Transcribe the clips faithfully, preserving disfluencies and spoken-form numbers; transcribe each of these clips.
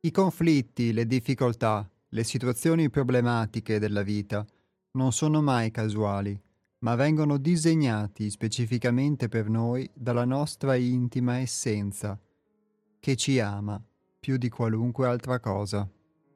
I conflitti, le difficoltà, le situazioni problematiche della vita non sono mai casuali, ma vengono disegnati specificamente per noi dalla nostra intima essenza, che ci ama più di qualunque altra cosa.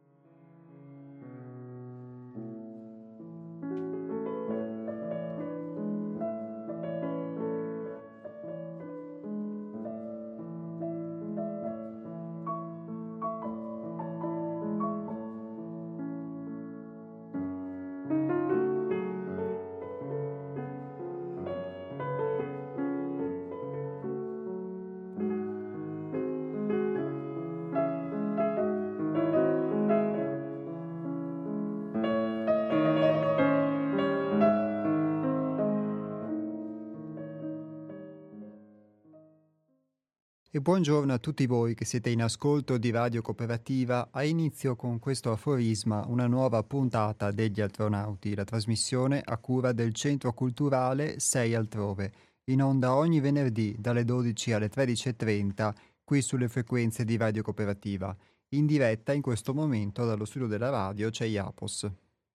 E buongiorno a tutti voi che siete in ascolto di Radio Cooperativa. A inizio con questo aforisma una nuova puntata degli Astronauti, la trasmissione a cura del Centro Culturale sei Altrove, in onda ogni venerdì dalle dodici alle tredici e trenta qui sulle frequenze di Radio Cooperativa. In diretta in questo momento dallo studio della radio c'è Iapos.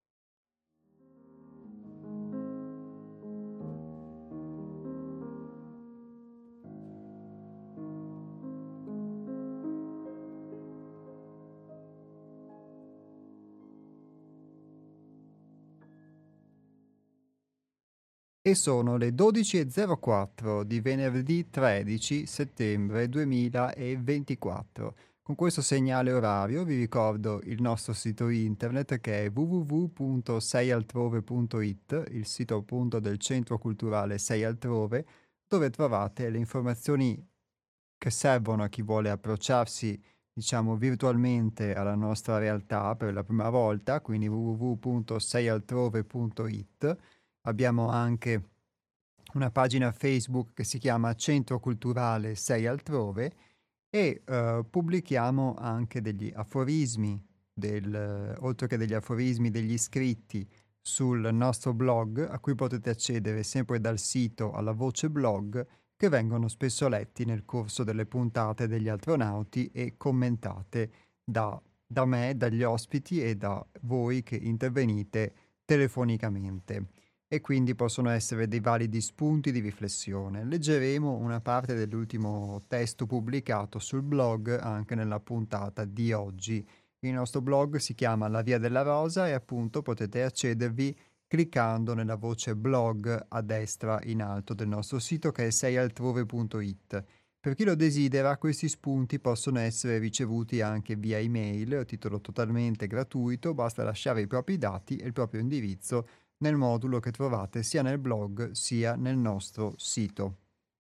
E sono le dodici e zero quattro di venerdì tredici settembre duemilaventiquattro. Con questo segnale orario vi ricordo il nostro sito internet che è w w w punto sei altrove punto i t, il sito appunto del Centro Culturale sei Altrove, dove trovate le informazioni che servono a chi vuole approcciarsi, diciamo, virtualmente alla nostra realtà per la prima volta, quindi w w w punto sei altrove punto i t. Abbiamo anche una pagina Facebook che si chiama Centro Culturale sei Altrove e eh, pubblichiamo anche degli aforismi, del, oltre che degli aforismi degli scritti sul nostro blog, a cui potete accedere sempre dal sito alla voce blog, che vengono spesso letti nel corso delle puntate degli Astronauti e commentate da, da me, dagli ospiti e da voi che intervenite telefonicamente, e quindi possono essere dei validi spunti di riflessione. Leggeremo una parte dell'ultimo testo pubblicato sul blog anche nella puntata di oggi. Il nostro blog si chiama La Via della Rosa e appunto potete accedervi cliccando nella voce blog a destra in alto del nostro sito che è sei altrove punto i t. Per chi lo desidera, questi spunti possono essere ricevuti anche via email a titolo totalmente gratuito, basta lasciare i propri dati e il proprio indirizzo nel modulo che trovate sia nel blog sia nel nostro sito.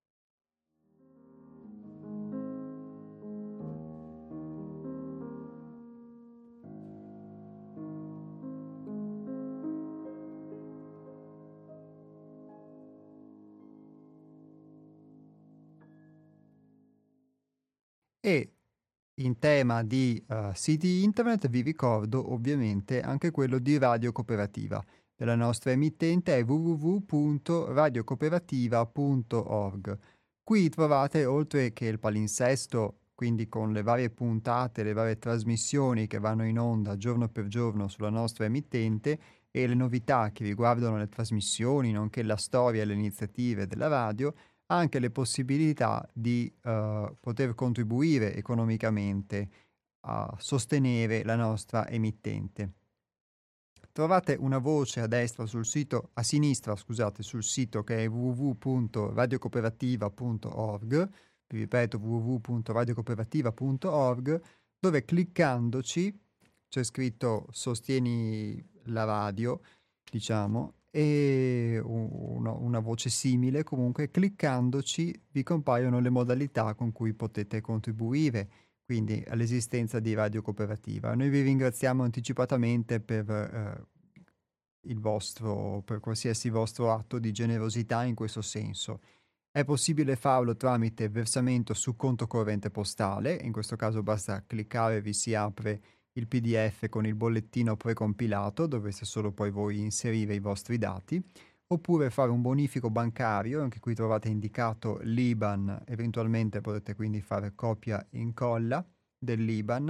E in tema di uh, siti internet vi ricordo ovviamente anche quello di Radio Cooperativa. Della nostra emittente è w w w punto radio cooperativa punto org. Qui trovate, oltre che il palinsesto, quindi con le varie puntate, le varie trasmissioni che vanno in onda giorno per giorno sulla nostra emittente e le novità che riguardano le trasmissioni, nonché la storia e le iniziative della radio, anche le possibilità di eh, poter contribuire economicamente a sostenere la nostra emittente. Trovate una voce a destra sul sito, a sinistra, scusate, sul sito che è w w w punto radio cooperativa punto org, vi ripeto w w w punto radio cooperativa punto org, dove cliccandoci c'è scritto sostieni la radio, diciamo, e una, una voce simile, comunque cliccandoci vi compaiono le modalità con cui potete contribuire quindi all'esistenza di Radio Cooperativa. Noi vi ringraziamo anticipatamente per eh, il vostro, per qualsiasi vostro atto di generosità in questo senso. È possibile farlo tramite versamento su conto corrente postale, in questo caso basta cliccare e vi si apre il P D F con il bollettino precompilato, dovreste solo poi voi inserire i vostri dati, oppure fare un bonifico bancario, anche qui trovate indicato l'I B A N, eventualmente potete quindi fare copia e incolla dell'I B A N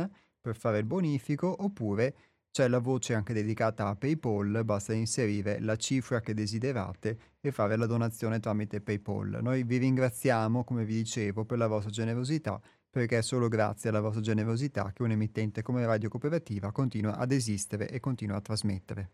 per fare il bonifico, oppure c'è la voce anche dedicata a PayPal, basta inserire la cifra che desiderate e fare la donazione tramite PayPal. Noi vi ringraziamo, come vi dicevo, per la vostra generosità, perché è solo grazie alla vostra generosità che un emittente come Radio Cooperativa continua ad esistere e continua a trasmettere.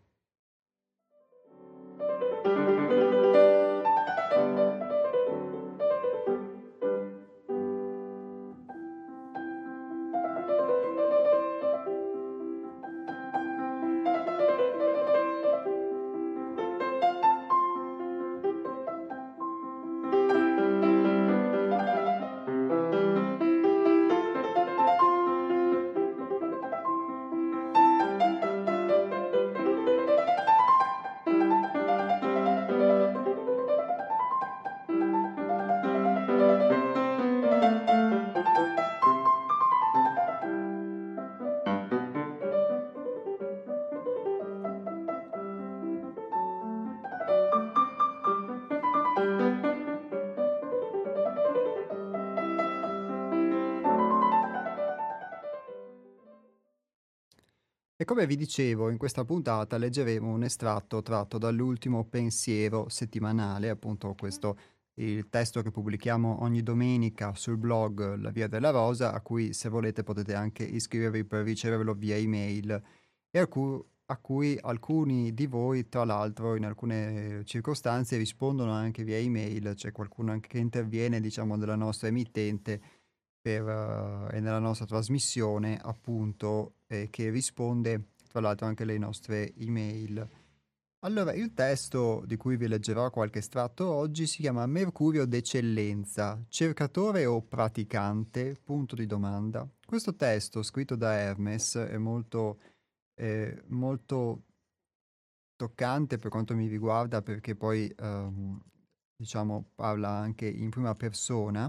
E come vi dicevo, in questa puntata leggeremo un estratto tratto dall'ultimo pensiero settimanale, appunto questo il testo che pubblichiamo ogni domenica sul blog La Via della Rosa, a cui se volete potete anche iscrivervi per riceverlo via email e a cui, a cui alcuni di voi, tra l'altro, in alcune circostanze rispondono anche via email, c'è qualcuno anche che interviene, diciamo, della nostra emittente per, eh, e nella nostra trasmissione, appunto, eh, che risponde tra l'altro anche alle nostre email. Allora, il testo di cui vi leggerò qualche estratto oggi si chiama Mercurio d'eccellenza, cercatore o praticante? Punto di domanda. Questo testo, scritto da Hermes, è molto, eh, molto toccante per quanto mi riguarda perché poi, ehm, diciamo, parla anche in prima persona.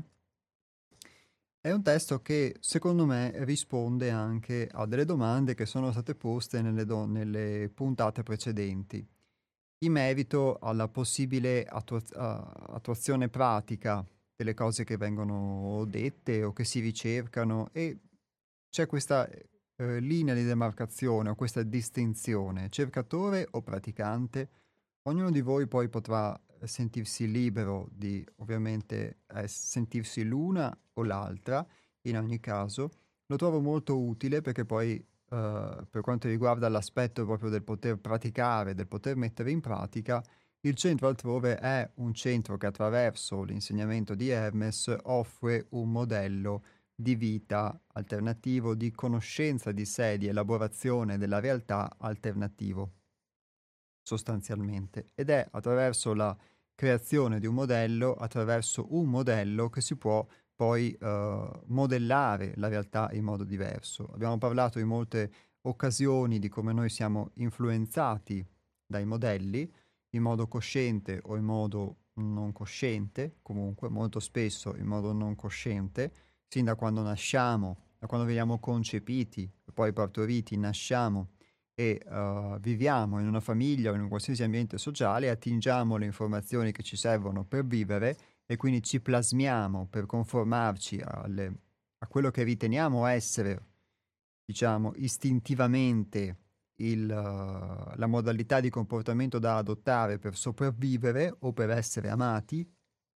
È un testo che secondo me risponde anche a delle domande che sono state poste nelle, do- nelle puntate precedenti, in merito alla possibile attuaz- a- attuazione pratica delle cose che vengono dette o che si ricercano e c'è questa eh, linea di demarcazione o questa distinzione, cercatore o praticante. Ognuno di voi poi potrà eh, sentirsi libero di ovviamente eh, sentirsi l'una o l'altra, in ogni caso. Lo trovo molto utile perché poi eh, per quanto riguarda l'aspetto proprio del poter praticare, del poter mettere in pratica, il centro altrove è un centro che attraverso l'insegnamento di Hermes offre un modello di vita alternativo, di conoscenza di sé, di elaborazione della realtà alternativo sostanzialmente, ed è attraverso la creazione di un modello, attraverso un modello che si può poi eh, modellare la realtà in modo diverso. Abbiamo parlato in molte occasioni di come noi siamo influenzati dai modelli in modo cosciente o in modo non cosciente, comunque molto spesso in modo non cosciente, sin da quando nasciamo, da quando veniamo concepiti, poi partoriti, nasciamo e uh, viviamo in una famiglia o in un qualsiasi ambiente sociale, attingiamo le informazioni che ci servono per vivere e quindi ci plasmiamo per conformarci alle- a quello che riteniamo essere, diciamo, istintivamente il, uh, la modalità di comportamento da adottare per sopravvivere o per essere amati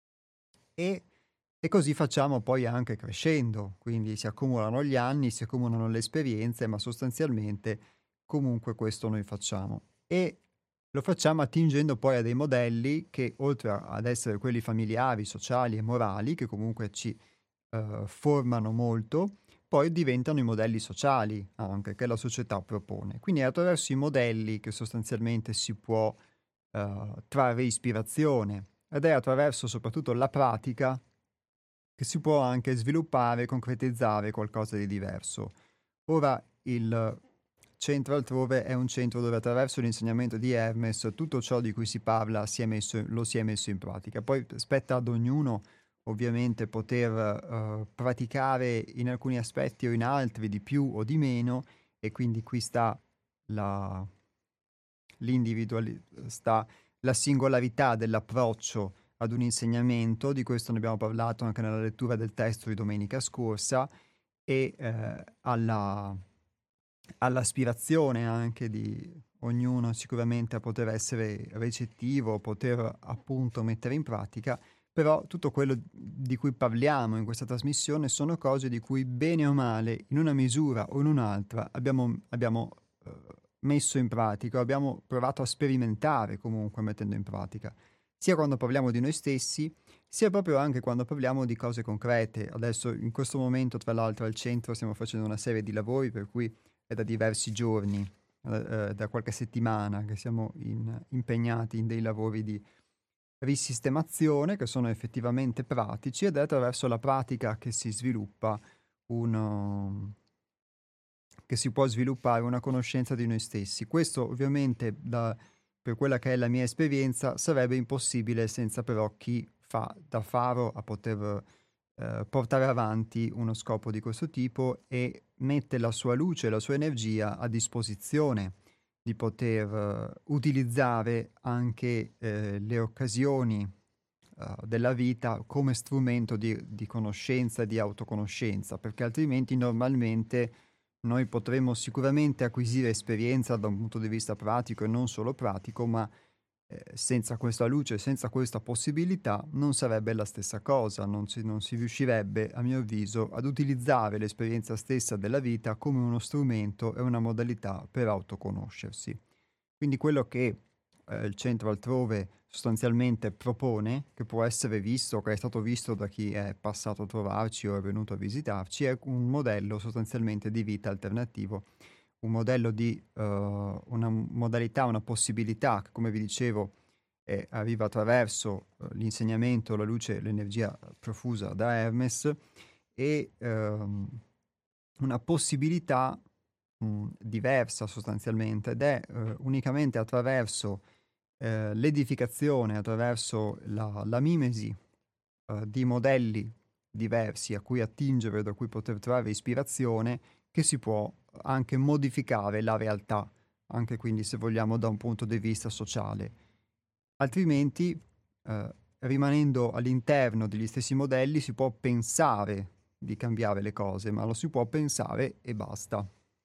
e, e così facciamo poi anche crescendo, quindi si accumulano gli anni, si accumulano le esperienze, ma sostanzialmente comunque questo noi facciamo. E lo facciamo attingendo poi a dei modelli che oltre a- ad essere quelli familiari, sociali e morali, che comunque ci eh, formano molto, poi diventano i modelli sociali anche che la società propone. Quindi è attraverso i modelli che sostanzialmente si può eh, trarre ispirazione ed è attraverso soprattutto la pratica che si può anche sviluppare e concretizzare qualcosa di diverso. Ora il centro altrove è un centro dove attraverso l'insegnamento di Hermes tutto ciò di cui si parla si è messo, lo si è messo in pratica. Poi spetta ad ognuno ovviamente poter eh, praticare in alcuni aspetti o in altri di più o di meno e quindi qui sta la, l'individuali- sta la singolarità dell'approccio ad un insegnamento, di questo ne abbiamo parlato anche nella lettura del testo di domenica scorsa, e eh, alla, all'aspirazione anche di ognuno sicuramente a poter essere recettivo, poter appunto mettere in pratica, però tutto quello di cui parliamo in questa trasmissione sono cose di cui bene o male, in una misura o in un'altra, abbiamo, abbiamo eh, messo in pratica, abbiamo provato a sperimentare comunque mettendo in pratica, sia quando parliamo di noi stessi, sia proprio anche quando parliamo di cose concrete. Adesso in questo momento, tra l'altro, al centro stiamo facendo una serie di lavori per cui è da diversi giorni, eh, eh, da qualche settimana, che siamo in- impegnati in dei lavori di risistemazione che sono effettivamente pratici ed è attraverso la pratica che si sviluppa uno, che si può sviluppare una conoscenza di noi stessi. Questo ovviamente da, per quella che è la mia esperienza sarebbe impossibile senza però chi fa da faro a poter eh, portare avanti uno scopo di questo tipo e mette la sua luce, la sua energia a disposizione di poter eh, utilizzare anche eh, le occasioni eh, della vita come strumento di, di conoscenza e di autoconoscenza, perché altrimenti normalmente noi potremmo sicuramente acquisire esperienza da un punto di vista pratico e non solo pratico, ma eh, senza questa luce, senza questa possibilità, non sarebbe la stessa cosa, non si, non si riuscirebbe, a mio avviso, ad utilizzare l'esperienza stessa della vita come uno strumento e una modalità per autoconoscersi. Quindi quello che eh, il centro altrove sostanzialmente propone, che può essere visto, che è stato visto da chi è passato a trovarci o è venuto a visitarci, è un modello sostanzialmente di vita alternativo, un modello di eh, una modalità, una possibilità che, come vi dicevo, eh, arriva attraverso eh, l'insegnamento, la luce, l'energia profusa da Hermes e ehm, una possibilità mh, diversa sostanzialmente ed è eh, unicamente attraverso eh, l'edificazione, attraverso la, la mimesi eh, di modelli diversi a cui attingere, da cui poter trarre ispirazione, che si può anche modificare la realtà, anche quindi se vogliamo da un punto di vista sociale. Altrimenti, eh, rimanendo all'interno degli stessi modelli, si può pensare di cambiare le cose, ma lo si può pensare e basta.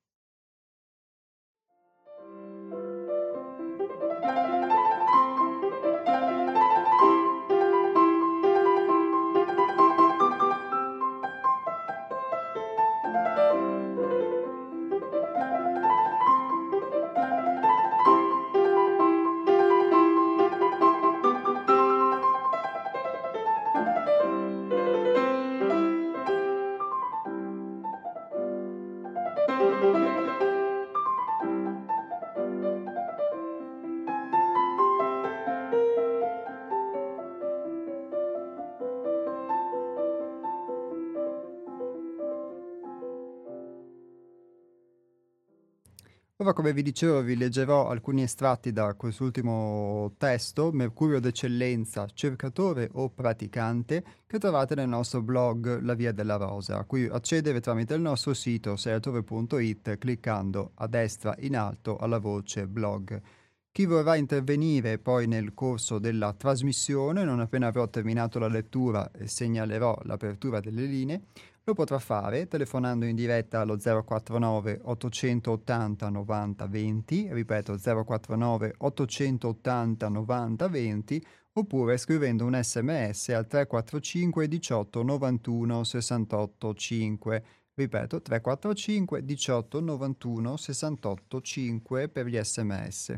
Ora, come vi dicevo, vi leggerò alcuni estratti da quest'ultimo testo, Mercurio d'eccellenza, cercatore o praticante, che trovate nel nostro blog La Via della Rosa, a cui accedere tramite il nostro sito seatore punto it cliccando a destra in alto alla voce blog. Chi vorrà intervenire poi nel corso della trasmissione, non appena avrò terminato la lettura e segnalerò l'apertura delle linee, lo potrà fare telefonando in diretta allo zero quattro nove ottocentottanta novanta venti, ripeto zero quattro nove ottocentottanta novanta venti, oppure scrivendo un sms al tre quattro cinque diciotto novantuno sessantotto cinque. Ripeto tre quattro cinque diciotto novantuno sessantotto cinque per gli sms.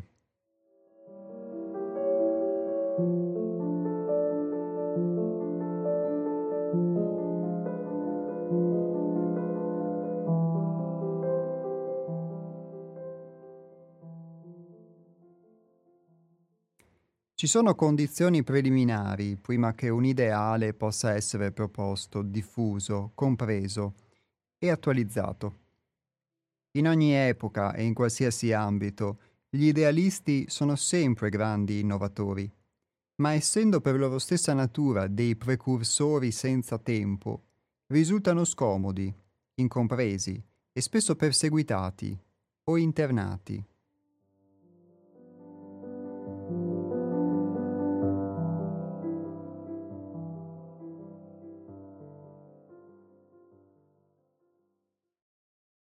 Ci sono condizioni preliminari prima che un ideale possa essere proposto, diffuso, compreso e attualizzato. In ogni epoca e in qualsiasi ambito, gli idealisti sono sempre grandi innovatori, ma essendo per loro stessa natura dei precursori senza tempo, risultano scomodi, incompresi e spesso perseguitati o internati.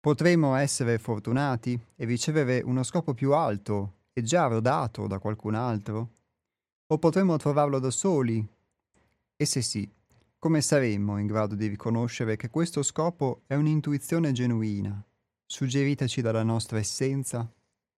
Potremmo essere fortunati e ricevere uno scopo più alto e già rodato da qualcun altro? O potremmo trovarlo da soli? E se sì, come saremmo in grado di riconoscere che questo scopo è un'intuizione genuina, suggeritaci dalla nostra essenza?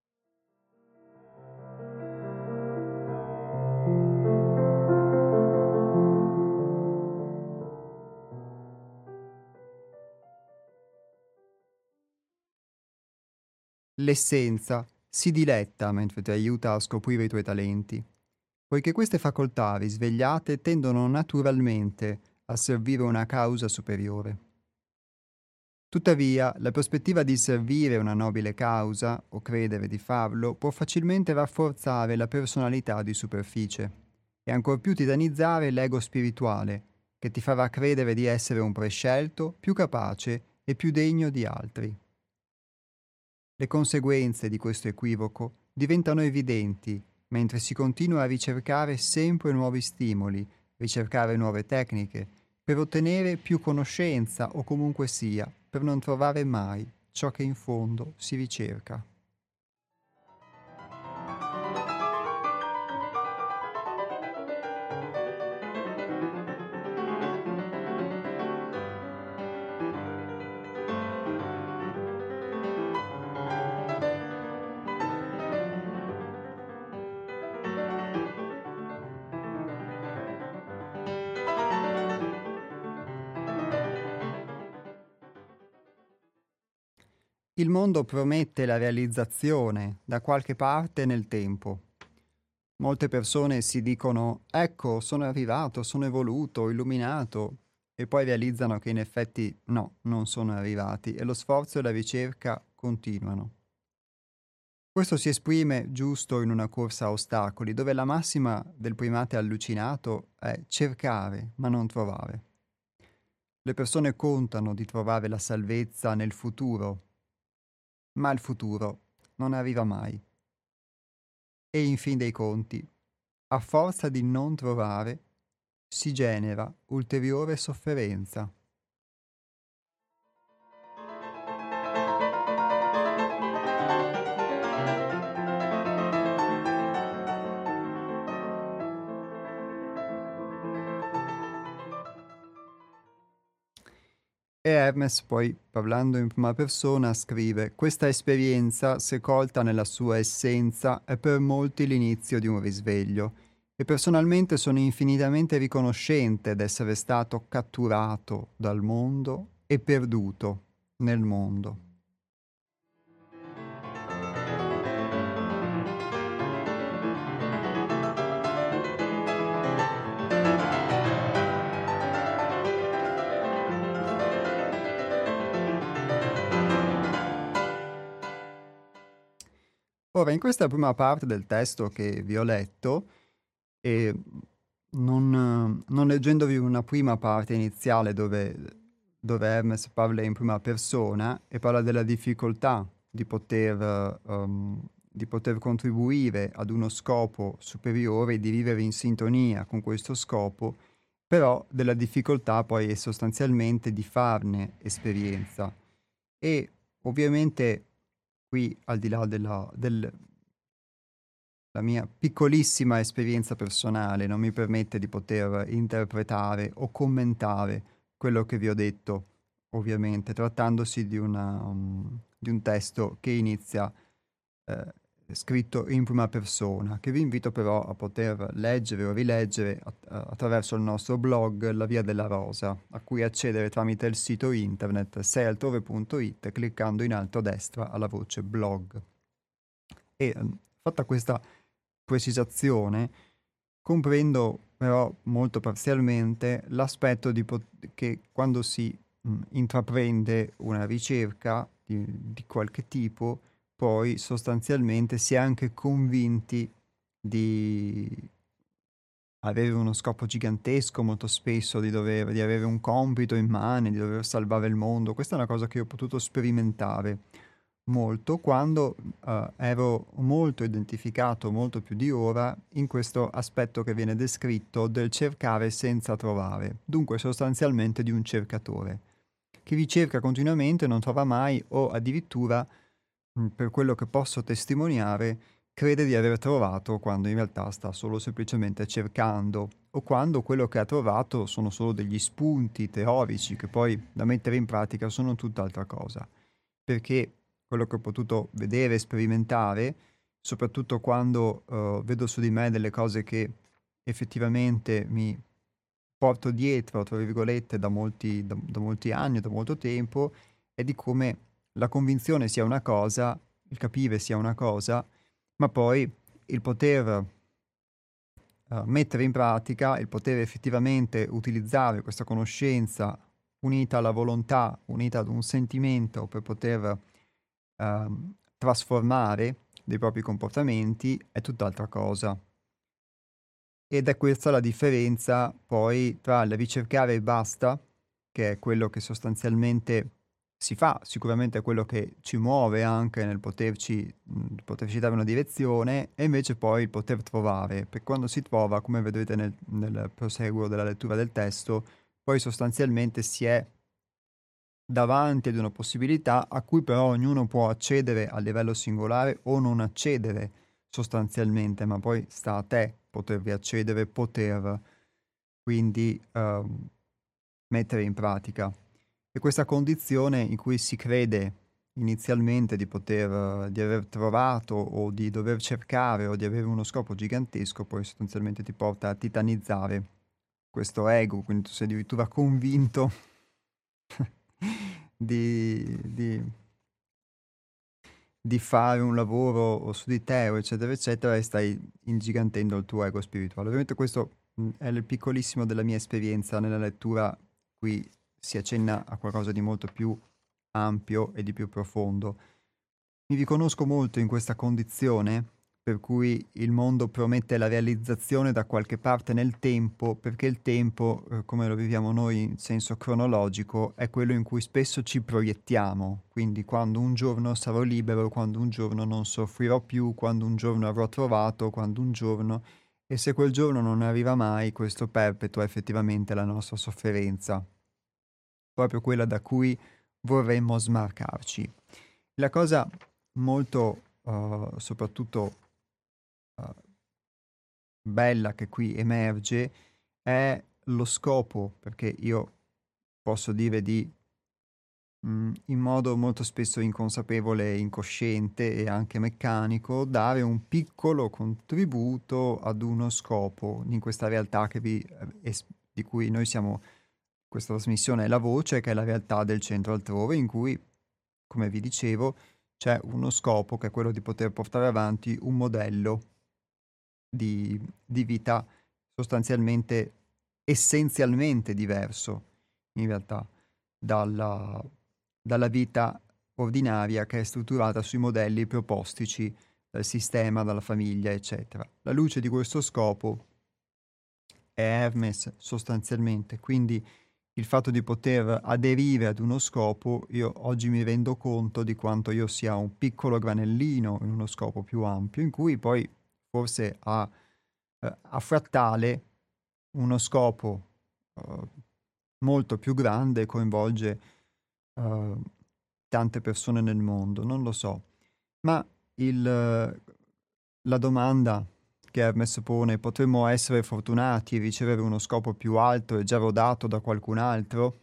L'essenza si diletta mentre ti aiuta a scoprire i tuoi talenti, poiché queste facoltà risvegliate tendono naturalmente a servire una causa superiore. Tuttavia, la prospettiva di servire una nobile causa, o credere di farlo, può facilmente rafforzare la personalità di superficie e ancor più tiranizzare l'ego spirituale, che ti farà credere di essere un prescelto, più capace e più degno di altri. Le conseguenze di questo equivoco diventano evidenti mentre si continua a ricercare sempre nuovi stimoli, ricercare nuove tecniche, per ottenere più conoscenza o comunque sia, per non trovare mai ciò che in fondo si ricerca. Il mondo promette la realizzazione da qualche parte nel tempo. Molte persone si dicono: ecco, sono arrivato, sono evoluto, illuminato, e poi realizzano che in effetti no, non sono arrivati e lo sforzo e la ricerca continuano. Questo si esprime giusto in una corsa a ostacoli, dove la massima del primate allucinato è cercare ma non trovare. Le persone contano di trovare la salvezza nel futuro, ma il futuro non arriva mai. E in fin dei conti, a forza di non trovare, si genera ulteriore sofferenza. E Hermes poi, parlando in prima persona, scrive: questa esperienza, se colta nella sua essenza, è per molti l'inizio di un risveglio. E personalmente sono infinitamente riconoscente d'essere stato catturato dal mondo e perduto nel mondo. Ora, in questa prima parte del testo che vi ho letto, e non, non leggendovi una prima parte iniziale dove, dove Hermes parla in prima persona e parla della difficoltà di poter, ehm, di poter contribuire ad uno scopo superiore e di vivere in sintonia con questo scopo, però della difficoltà poi è sostanzialmente di farne esperienza. E ovviamente qui, al di là della, del, la mia piccolissima esperienza personale non mi permette di poter interpretare o commentare quello che vi ho detto, ovviamente, trattandosi di, una, um, di un testo che inizia eh, scritto in prima persona, che vi invito però a poter leggere o rileggere att- attraverso il nostro blog La Via della Rosa, a cui accedere tramite il sito internet seialtrove punto it, cliccando in alto a destra alla voce blog. E ehm, fatta questa precisazione, comprendo però molto parzialmente l'aspetto di pot- che quando si mh, intraprende una ricerca di, di qualche tipo, poi sostanzialmente si è anche convinti di avere uno scopo gigantesco molto spesso, di dover, di avere un compito in mano, di dover salvare il mondo. Questa è una cosa che io ho potuto sperimentare molto quando eh, ero molto identificato, molto più di ora, in questo aspetto che viene descritto del cercare senza trovare, dunque sostanzialmente di un cercatore, che ricerca continuamente, non trova mai o addirittura, mh, per quello che posso testimoniare, crede di aver trovato quando in realtà sta solo semplicemente cercando o quando quello che ha trovato sono solo degli spunti teorici che poi da mettere in pratica sono tutt'altra cosa. Perché quello che ho potuto vedere e sperimentare, soprattutto quando eh, vedo su di me delle cose che effettivamente mi porto dietro, tra virgolette, da molti, da, da molti anni, da molto tempo, è di come la convinzione sia una cosa, il capire sia una cosa, ma poi il poter eh, mettere in pratica, il poter effettivamente utilizzare questa conoscenza unita alla volontà, unita ad un sentimento per poter ehm, trasformare dei propri comportamenti, è tutt'altra cosa. Ed è questa la differenza poi tra il ricercare e basta, che è quello che sostanzialmente si fa, sicuramente è quello che ci muove anche nel poterci, mh, poterci dare una direzione, e invece poi il poter trovare, perché quando si trova, come vedrete nel, nel proseguo della lettura del testo, poi sostanzialmente si è davanti ad una possibilità a cui però ognuno può accedere a livello singolare o non accedere sostanzialmente, ma poi sta a te potervi accedere, poter quindi ehm, mettere in pratica. E questa condizione in cui si crede inizialmente di poter, eh, di aver trovato o di dover cercare o di avere uno scopo gigantesco, poi sostanzialmente ti porta a titanizzare questo ego, quindi tu sei addirittura convinto di, di, di fare un lavoro o su di te, o eccetera, eccetera, e stai ingigantendo il tuo ego spirituale. Ovviamente questo mh, è il piccolissimo della mia esperienza nella lettura, qui si accenna a qualcosa di molto più ampio e di più profondo. Mi riconosco molto in questa condizione per cui il mondo promette la realizzazione da qualche parte nel tempo, perché il tempo, eh, come lo viviamo noi in senso cronologico, è quello in cui spesso ci proiettiamo. Quindi quando un giorno sarò libero, quando un giorno non soffrirò più, quando un giorno avrò trovato, quando un giorno... E se quel giorno non arriva mai, questo perpetua effettivamente la nostra sofferenza, proprio quella da cui vorremmo smarcarci. La cosa molto, uh, soprattutto uh, bella che qui emerge è lo scopo, perché io posso dire di, mh, in modo molto spesso inconsapevole, incosciente e anche meccanico, dare un piccolo contributo ad uno scopo in questa realtà che vi, eh, es- di cui noi siamo, questa trasmissione è la voce, che è la realtà del centro altrove, in cui, come vi dicevo, c'è uno scopo che è quello di poter portare avanti un modello di, di vita sostanzialmente, essenzialmente diverso, in realtà, dalla, dalla vita ordinaria che è strutturata sui modelli propostici dal sistema, dalla famiglia, eccetera. La luce di questo scopo è Hermes sostanzialmente, quindi il fatto di poter aderire ad uno scopo, io oggi mi rendo conto di quanto io sia un piccolo granellino in uno scopo più ampio, in cui poi forse a, eh, a frattale uno scopo eh, molto più grande coinvolge eh, tante persone nel mondo, non lo so. Ma il, eh, la domanda che Hermes pone, potremmo essere fortunati e ricevere uno scopo più alto e già rodato da qualcun altro?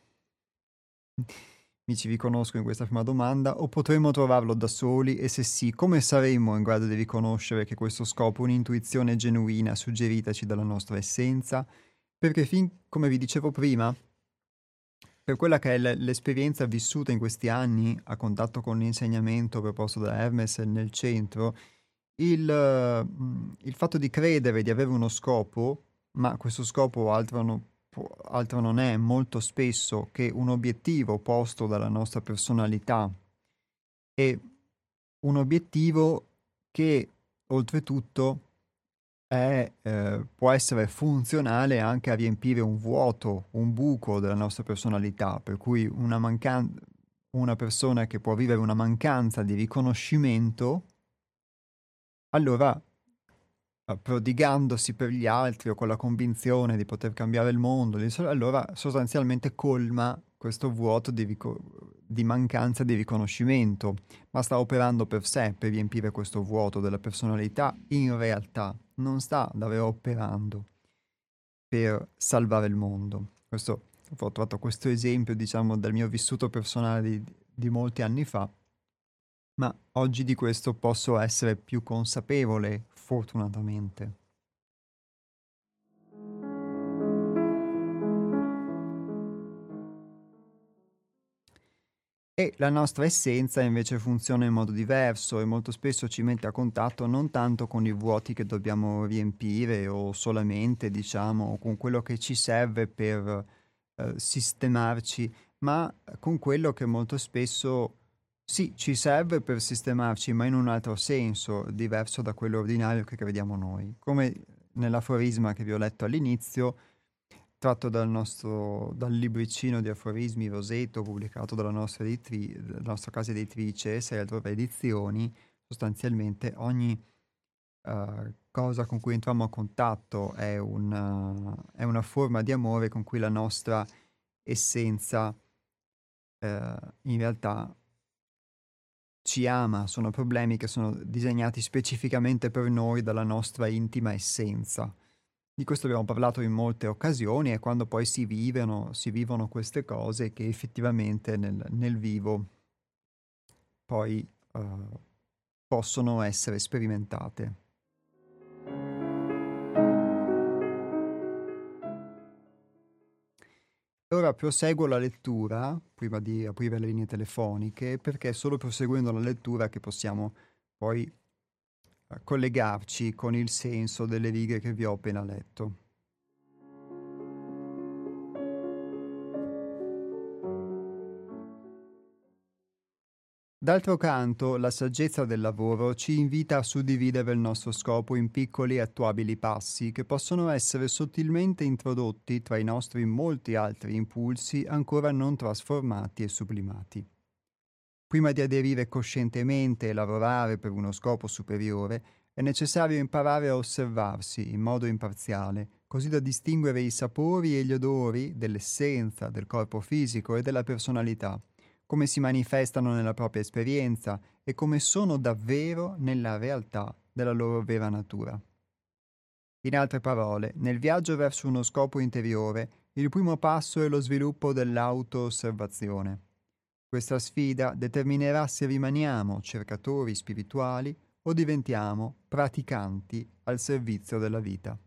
Mi ci riconosco in questa prima domanda, o potremmo trovarlo da soli, e se sì, come saremmo in grado di riconoscere che questo scopo è un'intuizione genuina suggeritaci dalla nostra essenza? Perché fin come vi dicevo prima, per quella che è l- l'esperienza vissuta in questi anni a contatto con l'insegnamento proposto da Hermes nel centro, il, eh, mh, il fatto di credere di avere uno scopo, ma questo scopo altro, no- può- altro non è molto spesso che un obiettivo posto dalla nostra personalità, e un obiettivo che oltretutto è, eh, può essere funzionale anche a riempire un vuoto, un buco della nostra personalità, per cui una, mancan- una persona che può vivere una mancanza di riconoscimento, allora, eh, prodigandosi per gli altri o con la convinzione di poter cambiare il mondo, di- allora sostanzialmente colma questo vuoto di, rico- di mancanza di riconoscimento, ma sta operando per sé, per riempire questo vuoto della personalità, in realtà non sta davvero operando per salvare il mondo. Questo, ho trovato questo esempio, diciamo, dal mio vissuto personale di, di molti anni fa, ma oggi di questo posso essere più consapevole, fortunatamente. E la nostra essenza invece funziona in modo diverso e molto spesso ci mette a contatto non tanto con i vuoti che dobbiamo riempire o solamente, diciamo, con quello che ci serve per eh, sistemarci, ma con quello che molto spesso sì, ci serve per sistemarci, ma in un altro senso, diverso da quello ordinario che crediamo noi. Come nell'aforisma che vi ho letto all'inizio, tratto dal nostro dal libricino di aforismi Roseto, pubblicato dalla nostra editri dalla nostra casa editrice, Seldorf Edizioni, sostanzialmente ogni, uhm, cosa con cui entriamo a contatto è un è una forma di amore con cui la nostra essenza, ehm, in realtà ci ama, sono problemi che sono disegnati specificamente per noi dalla nostra intima essenza. Di questo abbiamo parlato in molte occasioni e quando poi si vivono, si vivono queste cose che effettivamente nel, nel vivo poi eh, possono essere sperimentate. Ora proseguo la lettura, prima di aprire le linee telefoniche, perché è solo proseguendo la lettura che possiamo poi eh, collegarci con il senso delle righe che vi ho appena letto. D'altro canto, la saggezza del lavoro ci invita a suddividere il nostro scopo in piccoli e attuabili passi che possono essere sottilmente introdotti tra i nostri molti altri impulsi ancora non trasformati e sublimati. Prima di aderire coscientemente e lavorare per uno scopo superiore, è necessario imparare a osservarsi in modo imparziale, così da distinguere i sapori e gli odori dell'essenza, del corpo fisico e della personalità, come si manifestano nella propria esperienza e come sono davvero nella realtà della loro vera natura. In altre parole, nel viaggio verso uno scopo interiore, il primo passo è lo sviluppo dell'auto-osservazione. Questa sfida determinerà se rimaniamo cercatori spirituali o diventiamo praticanti al servizio della vita.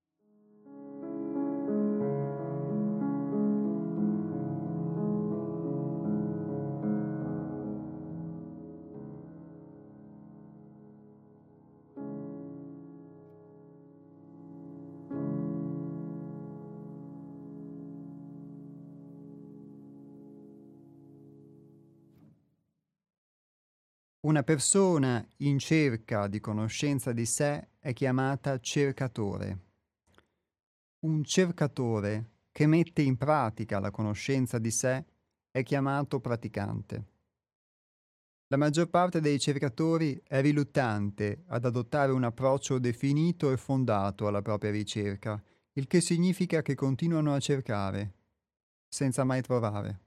Una persona in cerca di conoscenza di sé è chiamata cercatore. Un cercatore che mette in pratica la conoscenza di sé è chiamato praticante. La maggior parte dei cercatori è riluttante ad adottare un approccio definito e fondato alla propria ricerca, il che significa che continuano a cercare, senza mai trovare.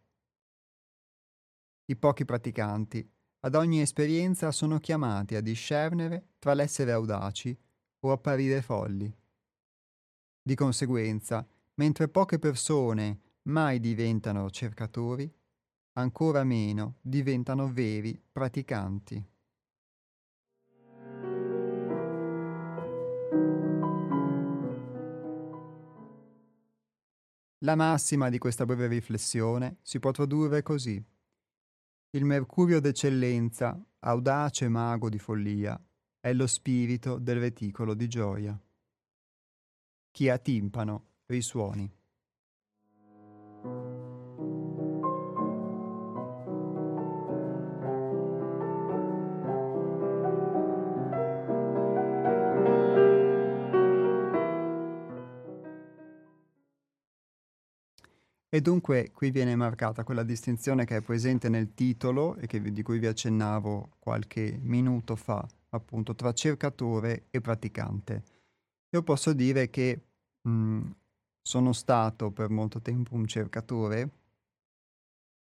I pochi praticanti, ad ogni esperienza, sono chiamati a discernere tra l'essere audaci o apparire folli. Di conseguenza, mentre poche persone mai diventano cercatori, ancora meno diventano veri praticanti. La massima di questa breve riflessione si può tradurre così: il mercurio d'eccellenza, audace mago di follia, è lo spirito del reticolo di gioia. Chi ha timpano risuoni. E dunque qui viene marcata quella distinzione che è presente nel titolo e che vi- di cui vi accennavo qualche minuto fa, appunto, tra cercatore e praticante. Io posso dire che mh, sono stato per molto tempo un cercatore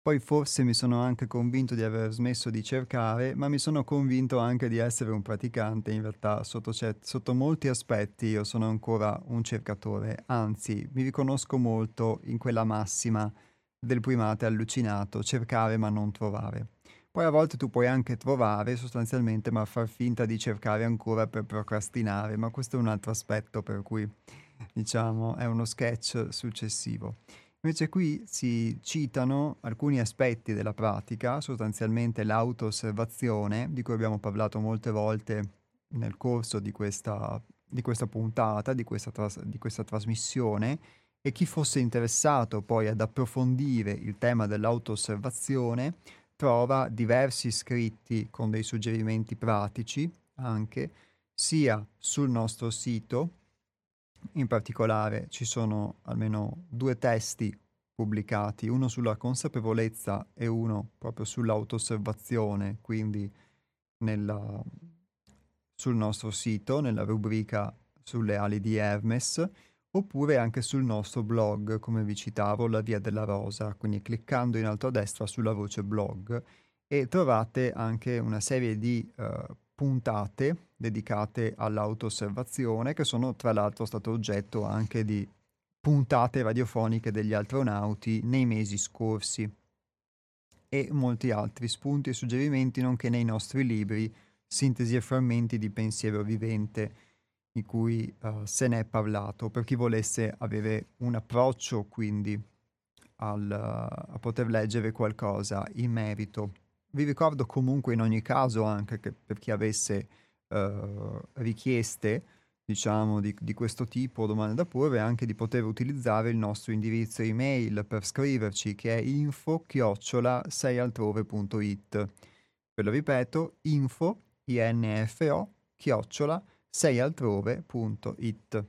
Poi forse mi sono anche convinto di aver smesso di cercare, ma mi sono convinto anche di essere un praticante. In realtà, sotto, cer- sotto molti aspetti, io sono ancora un cercatore. Anzi, mi riconosco molto in quella massima del primate allucinato, cercare ma non trovare. Poi a volte tu puoi anche trovare sostanzialmente, ma far finta di cercare ancora per procrastinare, ma questo è un altro aspetto per cui, diciamo, è uno sketch successivo. Invece qui si citano alcuni aspetti della pratica, sostanzialmente l'auto-osservazione, di cui abbiamo parlato molte volte nel corso di questa, di questa puntata, di questa, tras- di questa trasmissione, e chi fosse interessato poi ad approfondire il tema dell'auto-osservazione trova diversi scritti con dei suggerimenti pratici anche, sia sul nostro sito. In particolare ci sono almeno due testi pubblicati, uno sulla consapevolezza e uno proprio sull'auto-osservazione, quindi nella- sul nostro sito, nella rubrica sulle ali di Hermes, oppure anche sul nostro blog, come vi citavo, La Via della Rosa, quindi cliccando in alto a destra sulla voce blog e trovate anche una serie di eh, puntate dedicate all'auto-osservazione, che sono tra l'altro stato oggetto anche di puntate radiofoniche degli astronauti nei mesi scorsi e molti altri spunti e suggerimenti, nonché nei nostri libri Sintesi e frammenti di pensiero vivente, di cui eh, se ne è parlato, per chi volesse avere un approccio quindi al, a poter leggere qualcosa in merito. Vi ricordo comunque in ogni caso anche che per chi avesse eh, richieste, diciamo, di, di questo tipo, domande da porre, anche di poter utilizzare il nostro indirizzo email per scriverci, che è info chiocciola seialtrove punto it. Ve lo ripeto, info, info, chiocciola seialtrove punto it.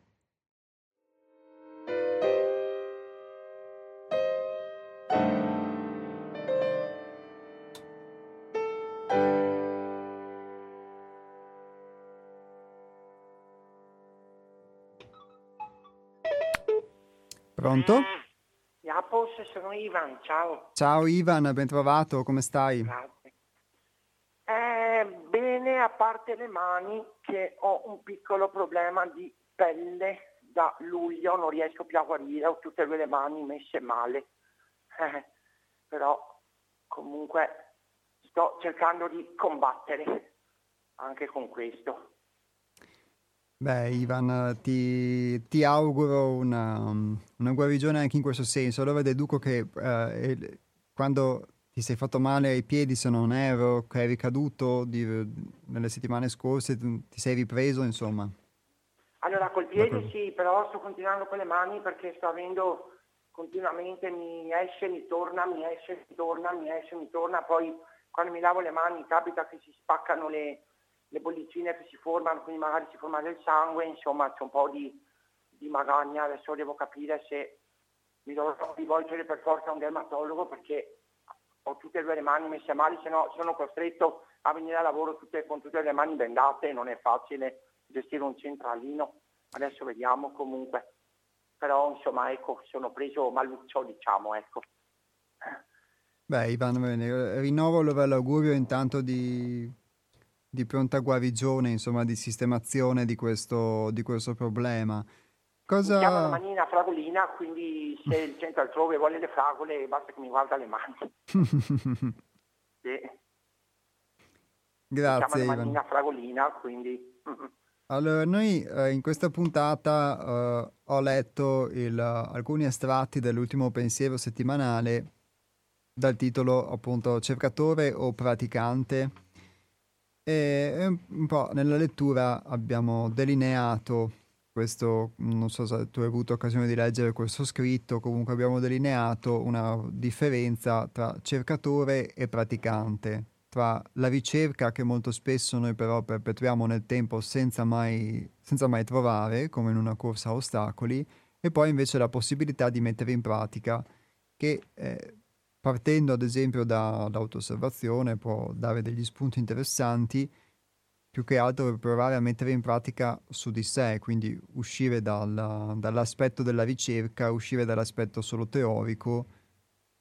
Pronto? Japos, sono Ivan, ciao. Ciao Ivan, ben trovato, come stai? Grazie. Eh, bene, a parte le mani, che ho un piccolo problema di pelle da luglio, non riesco più a guarire, ho tutte e due le mani messe male. Eh, però comunque sto cercando di combattere anche con questo. Beh, Ivan, ti, ti auguro una, una guarigione anche in questo senso. Allora deduco che eh, il- quando ti sei fatto male ai piedi, se non erro, che eri caduto di- nelle settimane scorse, tu- ti sei ripreso, insomma. Allora col Da piede quel- sì, però sto continuando con le mani perché sto avendo continuamente, mi esce, mi torna, mi esce, mi torna, mi esce, mi torna, poi quando mi lavo le mani capita che si spaccano le, le bollicine che si formano, quindi magari si forma del sangue, insomma c'è un po' di, di magagna, adesso devo capire se mi dovrò rivolgere per forza a un dermatologo perché ho tutte e due le mani messe male, se no sono costretto a venire a lavoro tutte, con tutte le mani bendate, non è facile gestire un centralino, adesso vediamo comunque, però insomma ecco, sono preso maluccio diciamo, ecco. Beh, Ivan, bene, rinnovo allora l'augurio intanto di, di pronta guarigione, insomma, di sistemazione di questo, di questo problema. Mi chiamano Cosa... Manina Fragolina, quindi se il centro altrove vuole le fragole basta che mi guarda le mani. Sì. Mi chiamano Grazie, Ivan. Manina Fragolina, quindi... Allora, noi eh, in questa puntata eh, ho letto il- alcuni estratti dell'ultimo pensiero settimanale dal titolo appunto Cercatore o praticante e, e un un po' nella lettura abbiamo delineato questo, non so se tu hai avuto occasione di leggere questo scritto, comunque abbiamo delineato una differenza tra cercatore e praticante, tra la ricerca che molto spesso noi però perpetuiamo nel tempo senza mai, senza mai trovare, come in una corsa a ostacoli, e poi invece la possibilità di mettere in pratica che eh, partendo ad esempio da- dall'auto-osservazione può dare degli spunti interessanti, più che altro per provare a mettere in pratica su di sé, quindi uscire dalla- dall'aspetto della ricerca, uscire dall'aspetto solo teorico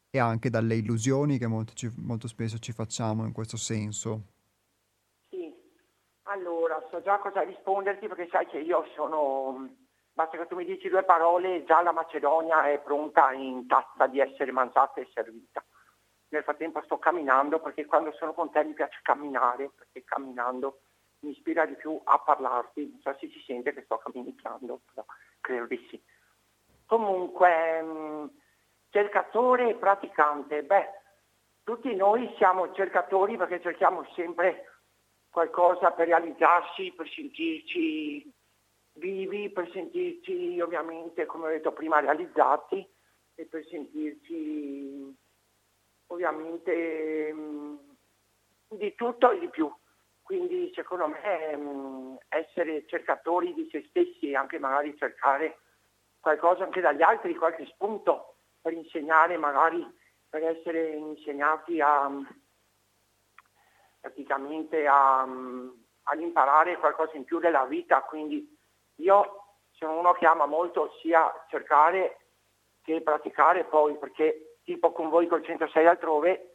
e anche dalle illusioni che molto, ci- molto spesso ci facciamo in questo senso. Sì, allora so già cosa risponderti perché sai che io sono, basta che tu mi dici due parole, già la Macedonia è pronta in tazza di essere mangiata e servita. Nel frattempo sto camminando perché quando sono con te mi piace camminare, perché camminando mi ispira di più a parlarti. Non so se si sente che sto camminando, però credo di sì. Comunque, mh, cercatore e praticante, beh, tutti noi siamo cercatori perché cerchiamo sempre qualcosa per realizzarsi, per sentirci vivi, per sentirci ovviamente, come ho detto prima, realizzati e per sentirci ovviamente mh, di tutto e di più. Quindi secondo me mh, essere cercatori di se stessi e anche magari cercare qualcosa anche dagli altri, qualche spunto per insegnare, magari per essere insegnati a praticamente a, ad imparare qualcosa in più della vita. Quindi io sono uno che ama molto sia cercare che praticare, poi perché tipo con voi col centosei altrove,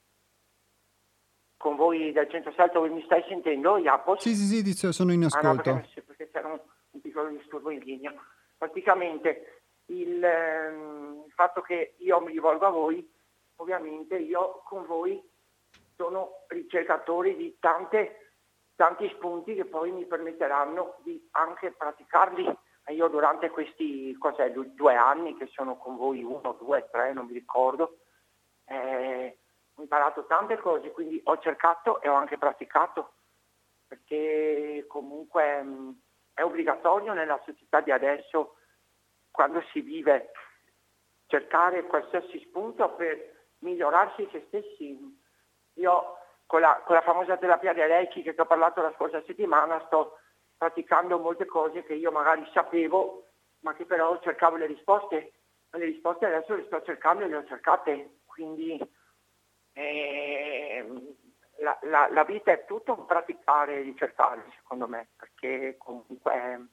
con voi del centosei altrove mi stai sentendo, Iapos? Sì, sì, sì, dice, sono in Ah no, perché, non ascolto. si- perché c'era un, un piccolo disturbo in linea. Praticamente il, ehm, il fatto che io mi rivolgo a voi, ovviamente io con voi sono ricercatori di tante, tanti spunti che poi mi permetteranno di anche praticarli. E io durante questi cos'è, du- due anni che sono con voi, uno, due, tre, non mi ricordo, eh, ho imparato tante cose, quindi ho cercato e ho anche praticato, perché comunque mh, è obbligatorio nella società di adesso, quando si vive, cercare qualsiasi spunto per migliorarsi se stessi. Io con la, con la famosa terapia di Reiki che ti ho parlato la scorsa settimana sto praticando molte cose che io magari sapevo, ma che però cercavo le risposte. E le risposte adesso le sto cercando e le ho cercate. Quindi eh, la, la, la vita è tutto un praticare e ricercare, secondo me, perché comunque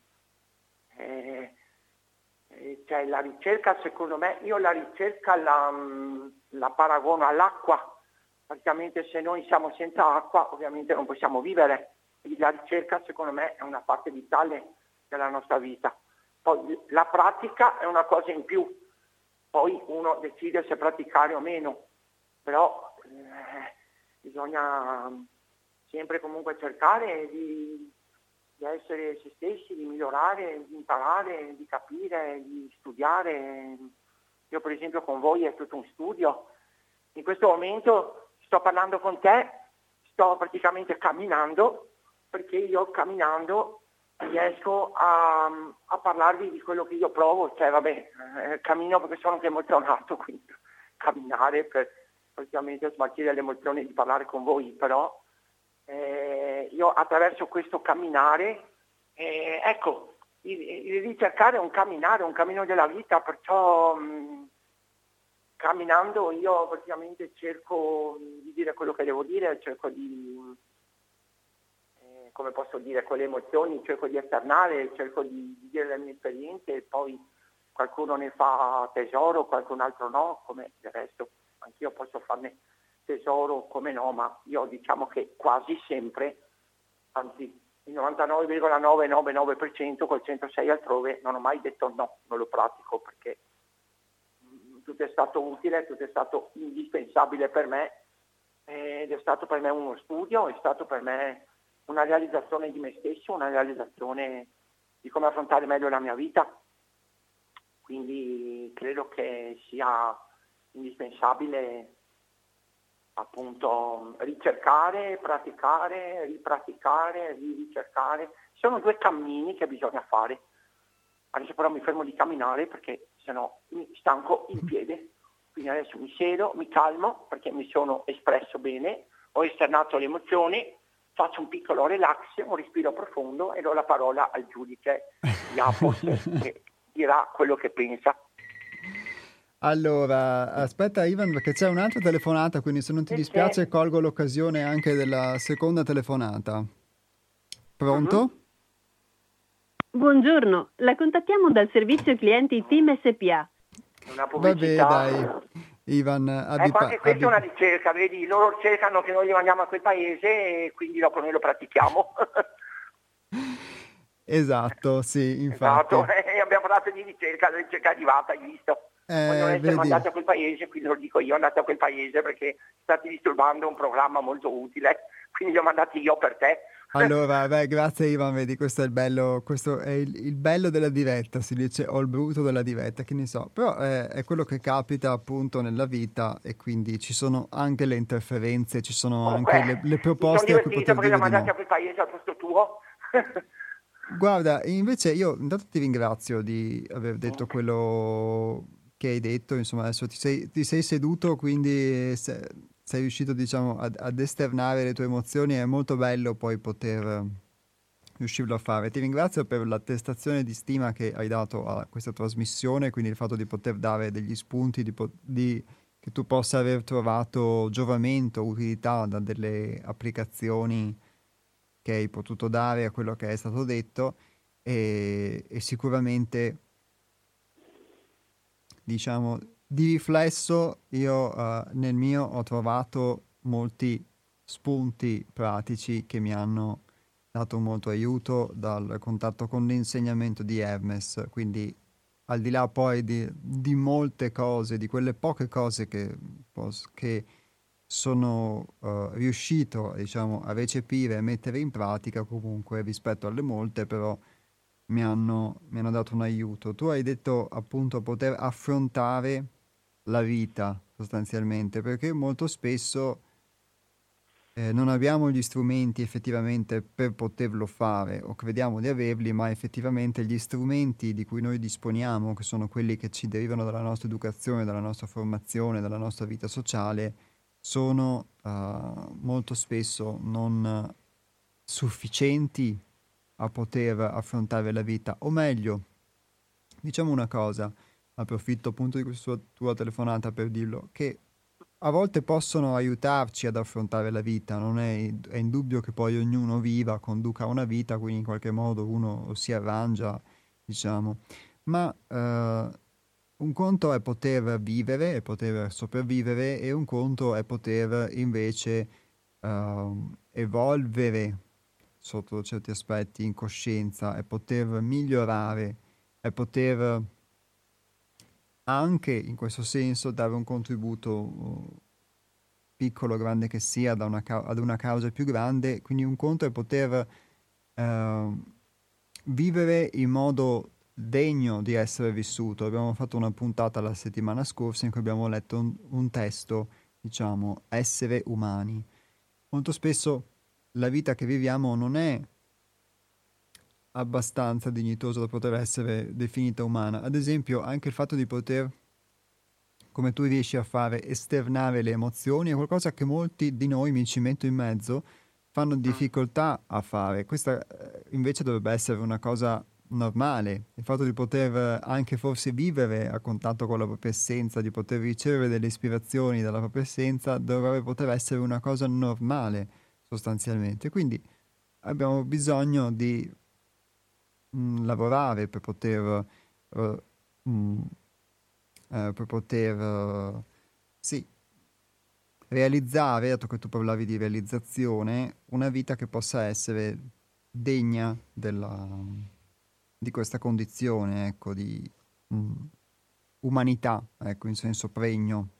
eh, eh, cioè la ricerca, secondo me, io la ricerca la, la paragono all'acqua. Praticamente se noi siamo senza acqua ovviamente non possiamo vivere, quindi la ricerca secondo me è una parte vitale della nostra vita. Poi la pratica è una cosa in più, poi uno decide se praticare o meno, però eh, bisogna sempre comunque cercare di, di essere se stessi, di migliorare, di imparare, di capire, di studiare. Io per esempio con voi è tutto un studio. In questo momento sto parlando con te, sto praticamente camminando, perché io camminando riesco a, a parlarvi di quello che io provo, cioè vabbè, eh, cammino perché sono anche emozionato, quindi camminare per praticamente smaltire le emozioni di parlare con voi, però eh, io attraverso questo camminare, eh, ecco, il, il ricercare è un camminare, un cammino della vita, perciò mh, camminando io praticamente cerco di dire quello che devo dire, cerco di, eh, come posso dire, con le emozioni, cerco di esternare, cerco di, di dire le mie esperienze e poi qualcuno ne fa tesoro, qualcun altro no, come del resto anch'io posso farne tesoro come no, ma io diciamo che quasi sempre, anzi il novantanove virgola novecentonovantanove per cento col centosei altrove non ho mai detto no, non lo pratico perché tutto è stato utile, tutto è stato indispensabile per me ed è stato per me uno studio, è stato per me una realizzazione di me stesso, una realizzazione di come affrontare meglio la mia vita. Quindi credo che sia indispensabile appunto ricercare, praticare, ripraticare, ricercare. Sono due cammini che bisogna fare. Adesso però mi fermo di camminare perché sennò mi stanco in piede. Quindi adesso mi siedo, mi calmo perché mi sono espresso bene, ho esternato le emozioni, faccio un piccolo relax, un respiro profondo e do la parola al giudice Iapos che dirà quello che pensa. Allora, aspetta Ivan perché c'è un'altra telefonata, quindi se non ti E dispiace c'è... colgo l'occasione anche della seconda telefonata. Mhm. Pronto? Buongiorno, la contattiamo dal servizio clienti Team S P A. Una Vabbè, dai. pubblicità. Ivan, abbi, Ecco, pa- anche questa abbi... è una ricerca, vedi, loro cercano che noi li mandiamo a quel paese e quindi dopo noi lo pratichiamo. Esatto, sì, Esatto, infatti. e abbiamo parlato di ricerca, la ricerca è arrivata, hai visto? Vogliono Eh, essere vedi, mandati a quel paese, quindi lo dico io, andate a quel paese perché state disturbando un programma molto utile, quindi li ho mandati io per te. allora, beh, grazie Ivan, vedi, questo è il bello, questo è il, il bello della diretta, si dice, o il brutto della diretta, che ne so, però è, è quello che capita appunto nella vita e quindi ci sono anche le interferenze, ci sono anche le, Comunque, le mi sono proposte a cui divertito poter perché li ho dire di mandati a no. quel paese al posto tuo. Guarda, invece io intanto ti ringrazio di aver detto quello che hai detto, insomma adesso ti sei, ti sei seduto, quindi se- sei riuscito diciamo ad, ad esternare le tue emozioni, è molto bello poi poter eh, riuscirlo a fare. Ti ringrazio per l'attestazione di stima che hai dato a questa trasmissione, quindi il fatto di poter dare degli spunti, di, po- di- che tu possa aver trovato giovamento, utilità da delle applicazioni che hai potuto dare a quello che è stato detto e, e sicuramente, diciamo, di riflesso io eh, nel mio ho trovato molti spunti pratici che mi hanno dato molto aiuto dal contatto con l'insegnamento di Hermes, quindi al di là poi di, di molte cose, di quelle poche cose che, pos- che sono eh, riuscito, diciamo, a recepire e mettere in pratica comunque rispetto alle molte, però mi hanno, mi hanno dato un aiuto. Tu hai detto appunto poter affrontare la vita sostanzialmente, perché molto spesso eh, non abbiamo gli strumenti effettivamente per poterlo fare o crediamo di averli, ma effettivamente gli strumenti di cui noi disponiamo, che sono quelli che ci derivano dalla nostra educazione, dalla nostra formazione, dalla nostra vita sociale, sono eh, molto spesso non sufficienti a poter affrontare la vita, o meglio, diciamo una cosa, approfitto appunto di questa tua tua telefonata per dirlo, che a volte possono aiutarci ad affrontare la vita, non è, è indubbio che poi ognuno viva, conduca una vita, quindi in qualche modo uno si arrangia, diciamo, ma eh, un conto è poter vivere e poter sopravvivere e un conto è poter invece ehm, evolvere sotto certi aspetti in coscienza e poter migliorare e poter anche in questo senso dare un contributo uh, piccolo o grande che sia da una cau- ad una causa più grande, quindi un conto è poter ehm, vivere in modo degno di essere vissuto. Abbiamo fatto una puntata la settimana scorsa in cui abbiamo letto un, un testo, diciamo, essere umani. Molto spesso la vita che viviamo non è abbastanza dignitosa da poter essere definita umana. Ad esempio, anche il fatto di poter, come tu riesci a fare, esternare le emozioni è qualcosa che molti di noi, mi ci metto in mezzo, fanno difficoltà a fare. Questa eh, invece dovrebbe essere una cosa normale. Il fatto di poter eh, anche forse vivere a contatto con la propria essenza, di poter ricevere delle ispirazioni dalla propria essenza, dovrebbe poter essere una cosa normale sostanzialmente. Quindi abbiamo bisogno di mh, lavorare per poter, eh, mh, eh, per poter, eh, sì, realizzare, dato che tu parlavi di realizzazione, una vita che possa essere degna della, di questa condizione, ecco, di mh, umanità, ecco, in senso pregno,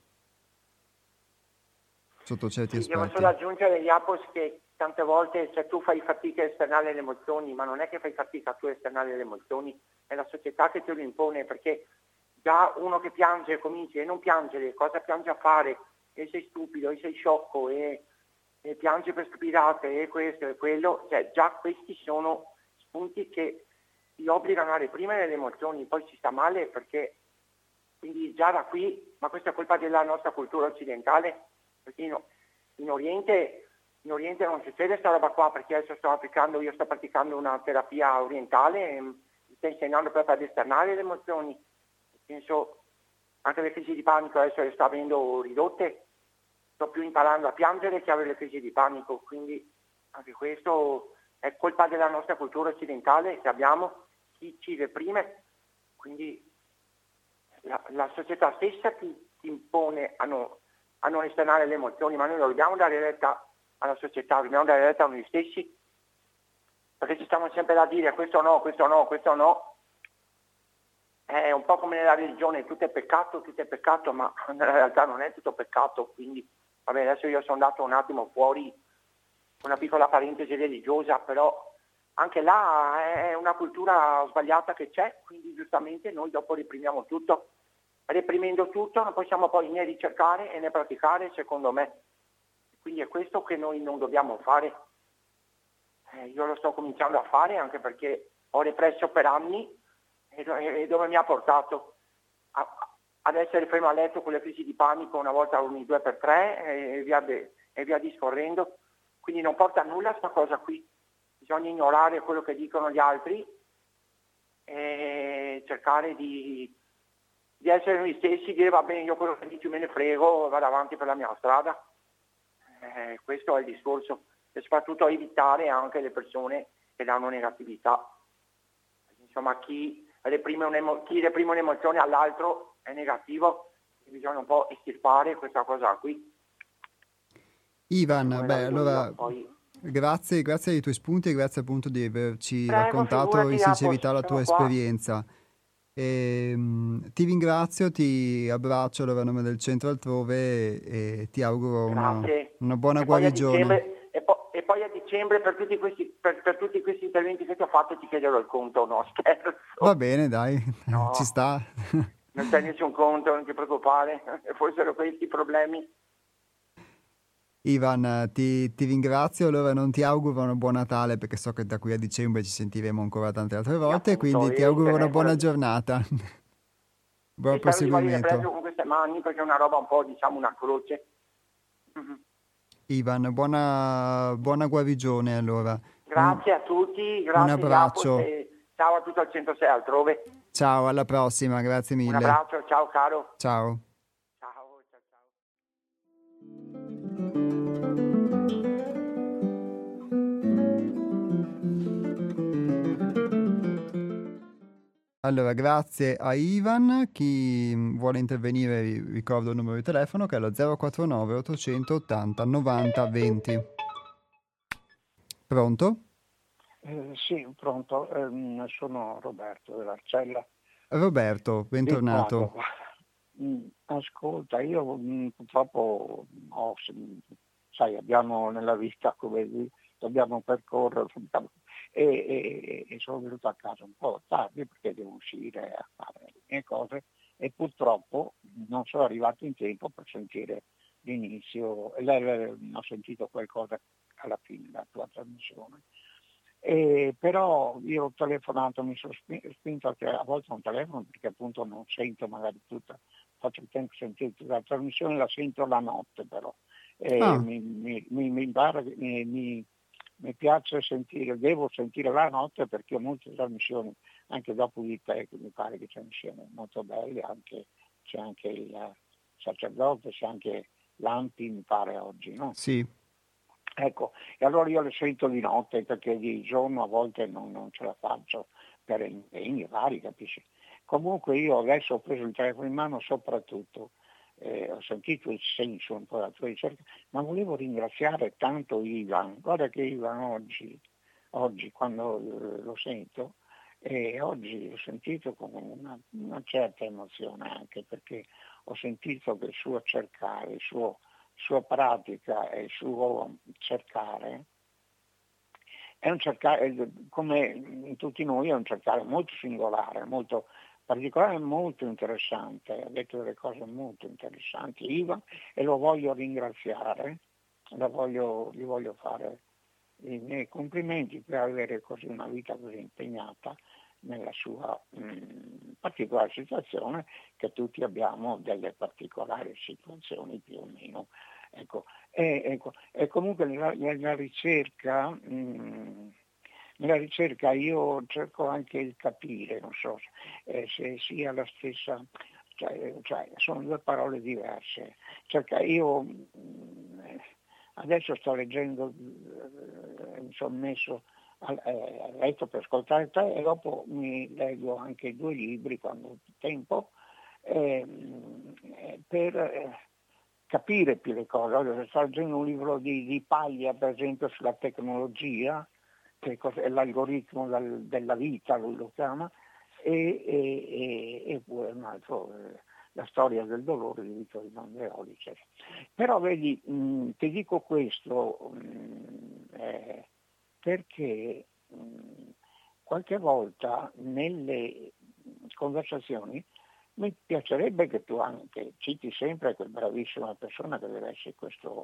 sotto certi Sì, devo solo aspetti. aggiungere, Iapos, che tante volte cioè, tu fai fatica a esternare le emozioni, ma non è che fai fatica tu a esternare le emozioni, è la società che te lo impone, perché già uno che piange comincia e non piangere, cosa piange a fare? E sei stupido, e sei sciocco, e, e piange per stupidate, e questo e quello, cioè già questi sono spunti che ti obbligano a reprimere le emozioni, poi si sta male perché, quindi già da qui, ma questa è colpa della nostra cultura occidentale, perché no, in Oriente, in Oriente non succede questa roba qua, perché adesso sto applicando, io sto praticando una terapia orientale e mi sto insegnando proprio ad esternare le emozioni. Nel senso, anche le crisi di panico adesso le sto avendo ridotte, sto più imparando a piangere che a avere le crisi di panico, quindi anche questo è colpa della nostra cultura occidentale che abbiamo, chi ci reprime, quindi la, la società stessa ti, ti impone a, no, a non esternare le emozioni, ma noi non dobbiamo dare retta alla società, dobbiamo dare retta a noi stessi, perché ci stiamo sempre da dire questo no, questo no, questo no. È un po' come nella religione, tutto è peccato, tutto è peccato, ma nella realtà non è tutto peccato, quindi vabbè, adesso io sono andato un attimo fuori, una piccola parentesi religiosa, però anche là è una cultura sbagliata che c'è, quindi giustamente noi dopo reprimiamo tutto. Reprimendo tutto non possiamo poi né ricercare né praticare, secondo me. Quindi è questo che noi non dobbiamo fare. Eh, io lo sto cominciando a fare anche perché ho represso per anni e, e dove mi ha portato? A, ad essere fermo a letto con le crisi di panico una volta ogni due per tre e via, e via discorrendo. Quindi non porta a nulla sta cosa qui. Bisogna ignorare quello che dicono gli altri e cercare di, di essere noi stessi, dire va bene, io quello che dici me ne frego, vado avanti per la mia strada. Eh, questo è il discorso. E soprattutto evitare anche le persone che danno negatività. Insomma, chi reprime, un'emo- chi reprime un'emozione all'altro è negativo, bisogna un po' estirpare questa cosa qui. Ivan, Come la beh, vedo allora io, poi... grazie, grazie dei tuoi spunti e grazie appunto di averci Prego, raccontato in figurati, Apos, sincerità la tua sono qua. esperienza. E, mh, ti ringrazio, ti abbraccio allora a nome del centro altrove e, e ti auguro una, Grazie. una buona E poi a guarigione. dicembre, e po- e poi a dicembre per tutti, questi, per, per tutti questi interventi che ti ho fatto ti chiederò il conto, no scherzo. Va bene, dai, ci No, sta. non c'è nessun conto, non ti preoccupare, fossero questi i problemi. Ivan, ti, ti ringrazio, allora non ti auguro una buona Natale perché so che da qui a dicembre ci sentiremo ancora tante altre E volte, appunto, quindi ti e, auguro una te- buona quello- giornata. Buon e spero di guarire proseguimento. presto con queste mani perché è una roba un po', diciamo, una croce. Mhm. Ivan, buona, buona guarigione allora. Un, Grazie a tutti, un grazie Iapos abbraccio. e ciao a tutto il centosei altrove. Ciao, alla prossima, grazie Un mille. abbraccio, ciao caro. Ciao. Ciao, ciao, ciao. Allora, grazie a Ivan. Chi vuole intervenire, vi ricordo il numero di telefono che è lo zero quattro nove ottocentottanta novanta venti. Pronto? Eh, sì, pronto, ehm, sono Roberto dell'Arcella Roberto, di bentornato. Padova. Mm, Ascolta, io mm, purtroppo ho, sai, abbiamo nella vita come di- dobbiamo percorrere dobbiamo- e, e- e sono venuto a casa un po' tardi perché devo uscire a fare le mie cose e purtroppo non sono arrivato in tempo per sentire l'inizio, e lei- lei- ho sentito qualcosa alla fine della tua trasmissione. E però io ho telefonato, mi sono spi- spinto a, a volte non telefono perché appunto non sento magari tutta, faccio il tempo di sentire tutta la trasmissione, la sento la notte però. E Ah, mi, mi, mi, mi, pare che- mi, mi- mi piace sentire, devo sentire la notte perché ho molte trasmissioni, anche dopo di te, che mi pare che ce ne siano molto belle, anche, c'è anche il eh, sacerdote, c'è anche l'Ampi mi pare oggi, no? sì. Ecco, e allora io le sento di notte perché di giorno a volte non, non ce la faccio per impegni vari, capisci? Comunque io adesso ho preso il telefono in mano soprattutto, eh, ho sentito il senso un po' della tua ricerca, ma volevo ringraziare tanto Ivan. Guarda che Ivan oggi, oggi quando eh, lo sento, e oggi ho sentito con una, una certa emozione anche perché ho sentito che il suo cercare, il suo sua pratica e il suo cercare è un cercare, come in tutti noi, è un cercare molto singolare, molto particolare e molto interessante. Ha detto delle cose molto interessanti Ivan e lo voglio ringraziare, lo voglio, gli voglio fare i miei complimenti per avere così una vita così impegnata nella sua mh, particolare situazione, che tutti abbiamo delle particolari situazioni più o meno. Ecco, e, ecco, e comunque nella, nella ricerca, mh, nella ricerca io cerco anche di capire, non so eh, se sia la stessa, cioè, cioè, sono due parole diverse. Cerca, io mh, adesso sto leggendo, eh, mi sono messo a eh, letto per ascoltare te e dopo mi leggo anche due libri quando ho tempo eh, per eh, capire più le cose. Ora sto leggendo un libro di, di Paglia, per esempio, sulla tecnologia, che è l'algoritmo del, della vita, lui lo chiama, e, e, e, e pure un altro, eh, la storia del dolore di Vittorino Andreoli. Eccetera. Però vedi, mh, ti dico questo mh, eh, perché mh, qualche volta nelle conversazioni mi piacerebbe che tu anche citi sempre quel bravissima persona che deve essere questo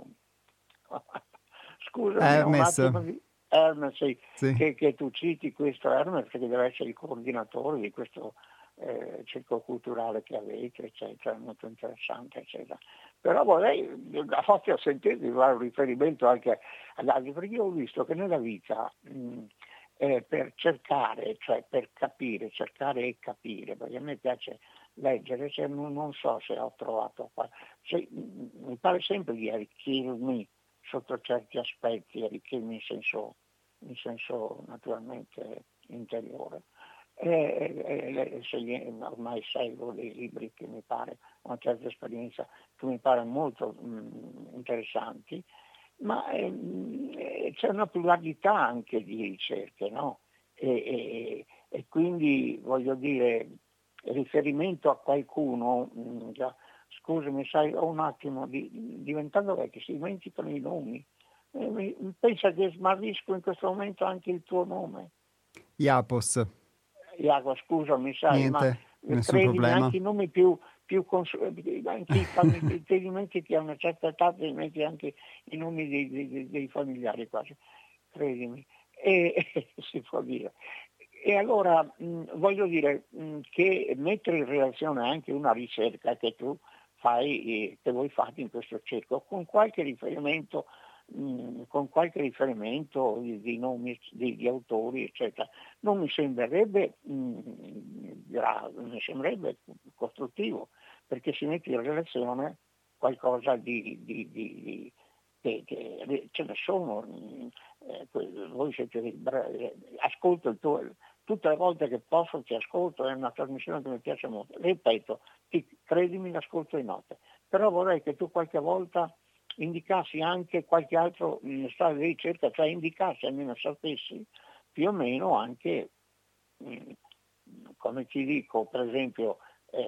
scusami un Hermes, attimo di Hermes, sì, sì. che, che tu citi questo Hermes perché deve essere il coordinatore di questo eh, circo culturale che avete, eccetera, molto interessante, eccetera. Però vorrei, a forza a sentire di fare un riferimento anche ad altri, perché io ho visto che nella vita mh, eh, per cercare, cioè per capire, cercare e capire, perché a me piace leggere, cioè non, non so se ho trovato qua, cioè, mh, mi pare sempre di arricchirmi sotto certi aspetti, arricchirmi in senso, in senso naturalmente interiore. E, e, e ormai seguo dei libri che mi pare, una certa esperienza che mi pare molto mh, interessanti, ma eh, c'è una pluralità anche di ricerche, no? E, e, e quindi voglio dire, riferimento a qualcuno, mh, già, scusami, sai, ho un attimo, di, diventando vecchio, si dimenticano i nomi. Eh, mi, pensa che smarrisco in questo momento anche il tuo nome. Iapos. Iago, scusami, sai, ma Niente, nessun credimi, problema. anche i nomi più, più cons- anche i famigli, ti dimentichi a una certa età, ti dimentichi anche i nomi dei, dei, dei familiari quasi, credimi, e, e si può dire. E allora mh, voglio dire mh, che mettere in relazione anche una ricerca che tu fai, eh, che voi fate in questo circo, con qualche riferimento mh, con qualche riferimento di, di nomi di, di autori, eccetera, non mi sembrerebbe mh, grave, mi sembrerebbe costruttivo, perché si mette in relazione qualcosa di, di, di, di che, che ce ne sono, mh, eh, voi siete bravi, ascolto il tuo, tutte le volte che posso ti ascolto, è una trasmissione che mi piace molto, ripeto, ti, credimi, l'ascolto in notte, però vorrei che tu qualche volta indicassi anche qualche altro mh, stadio di ricerca, cioè indicassi, almeno sapessi più o meno anche, mh, come ti dico, per esempio,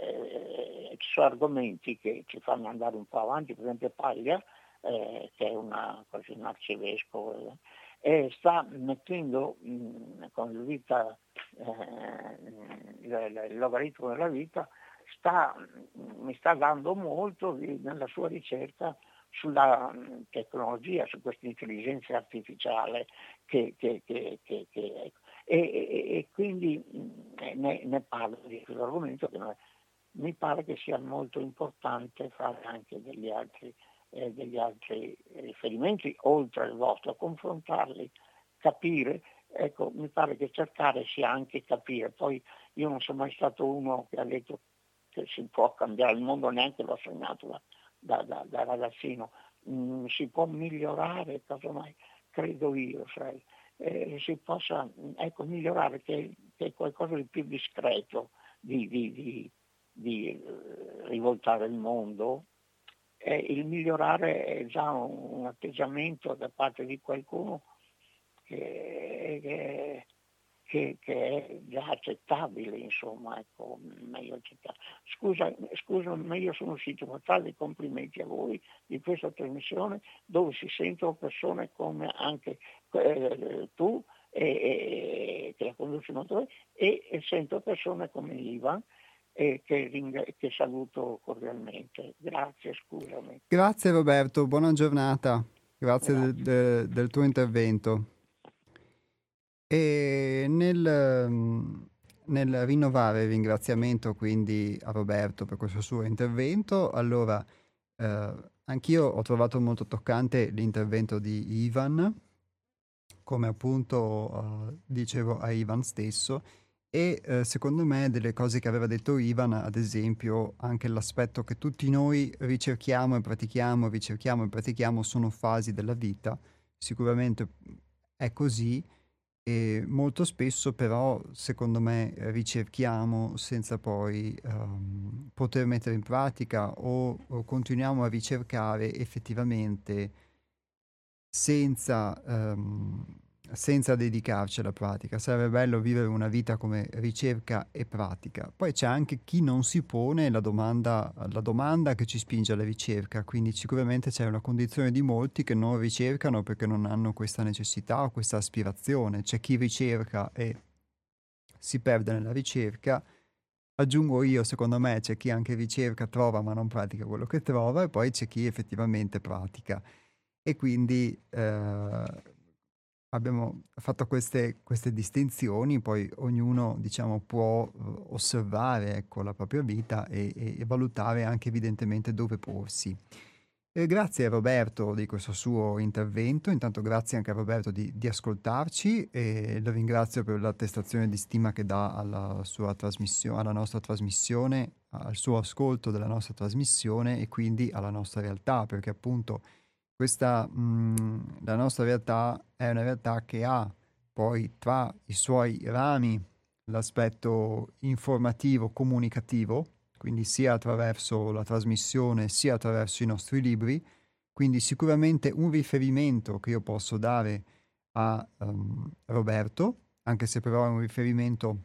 eh, ci sono argomenti che ci fanno andare un po' avanti, per esempio Paglia, eh, che è una, quasi un arcivescovo, eh, sta mettendo mh, con la vita, eh, il, il logaritmo della vita, sta, mi sta dando molto di, nella sua ricerca sulla tecnologia, su questa intelligenza artificiale che, che, che, che, che e, e, e quindi ne, ne parlo di questo argomento che mi pare che sia molto importante fare anche degli altri, eh, degli altri riferimenti oltre al vostro, confrontarli, capire, ecco, mi pare che cercare sia anche capire. Poi io non sono mai stato uno che ha detto che si può cambiare il mondo, neanche l'ho sognato da, da, da, da ragazzino, mm, si può migliorare, casomai, credo io, sai, eh, si possa ecco, migliorare, che, che è qualcosa di più discreto, di, di, di, di eh, rivoltare il mondo. Eh, il migliorare è già un, un atteggiamento da parte di qualcuno che, che Che, che è già accettabile, insomma, ecco, meglio accettare. Scusa, scusa, ma io sono uscito per fare dei complimenti a voi di questa trasmissione dove si sentono persone come anche eh, tu, e, e, che la conduci molto bene, e, e sento persone come Ivan, e che, ringra- che saluto cordialmente. Grazie, scusami. Grazie Roberto, buona giornata. Grazie de- Grazie. de- del tuo intervento. E nel, mm, nel rinnovare il ringraziamento quindi a Roberto per questo suo intervento, allora eh, anch'io ho trovato molto toccante l'intervento di Ivan, come appunto eh, dicevo a Ivan stesso, e eh, secondo me delle cose che aveva detto Ivan, ad esempio anche l'aspetto che tutti noi ricerchiamo e pratichiamo, ricerchiamo e pratichiamo sono fasi della vita, sicuramente è così, E molto spesso però, secondo me, ricerchiamo senza poi ehm, poter mettere in pratica o, o continuiamo a ricercare effettivamente senza, ehm, senza dedicarci alla pratica. Sarebbe bello vivere una vita come ricerca e pratica. Poi c'è anche chi non si pone la domanda, la domanda che ci spinge alla ricerca, quindi sicuramente c'è una condizione di molti che non ricercano perché non hanno questa necessità o questa aspirazione. C'è chi ricerca e si perde nella ricerca. Aggiungo io, secondo me, c'è chi anche ricerca, trova ma non pratica quello che trova, e poi c'è chi effettivamente pratica. E quindi eh, abbiamo fatto queste, queste distinzioni, poi ognuno, diciamo, può eh, osservare, ecco, la propria vita e, e- e valutare anche evidentemente dove porsi. E grazie a Roberto di questo suo intervento, intanto grazie anche a Roberto di, di ascoltarci, e lo ringrazio per l'attestazione di stima che dà alla sua trasmissione, alla nostra trasmissione, al suo ascolto della nostra trasmissione e quindi alla nostra realtà, perché appunto questa, mh, la nostra realtà è una realtà che ha poi tra i suoi rami l'aspetto informativo, comunicativo, quindi sia attraverso la trasmissione sia attraverso i nostri libri. Quindi sicuramente un riferimento che io posso dare a ehm, Roberto, anche se però è un riferimento,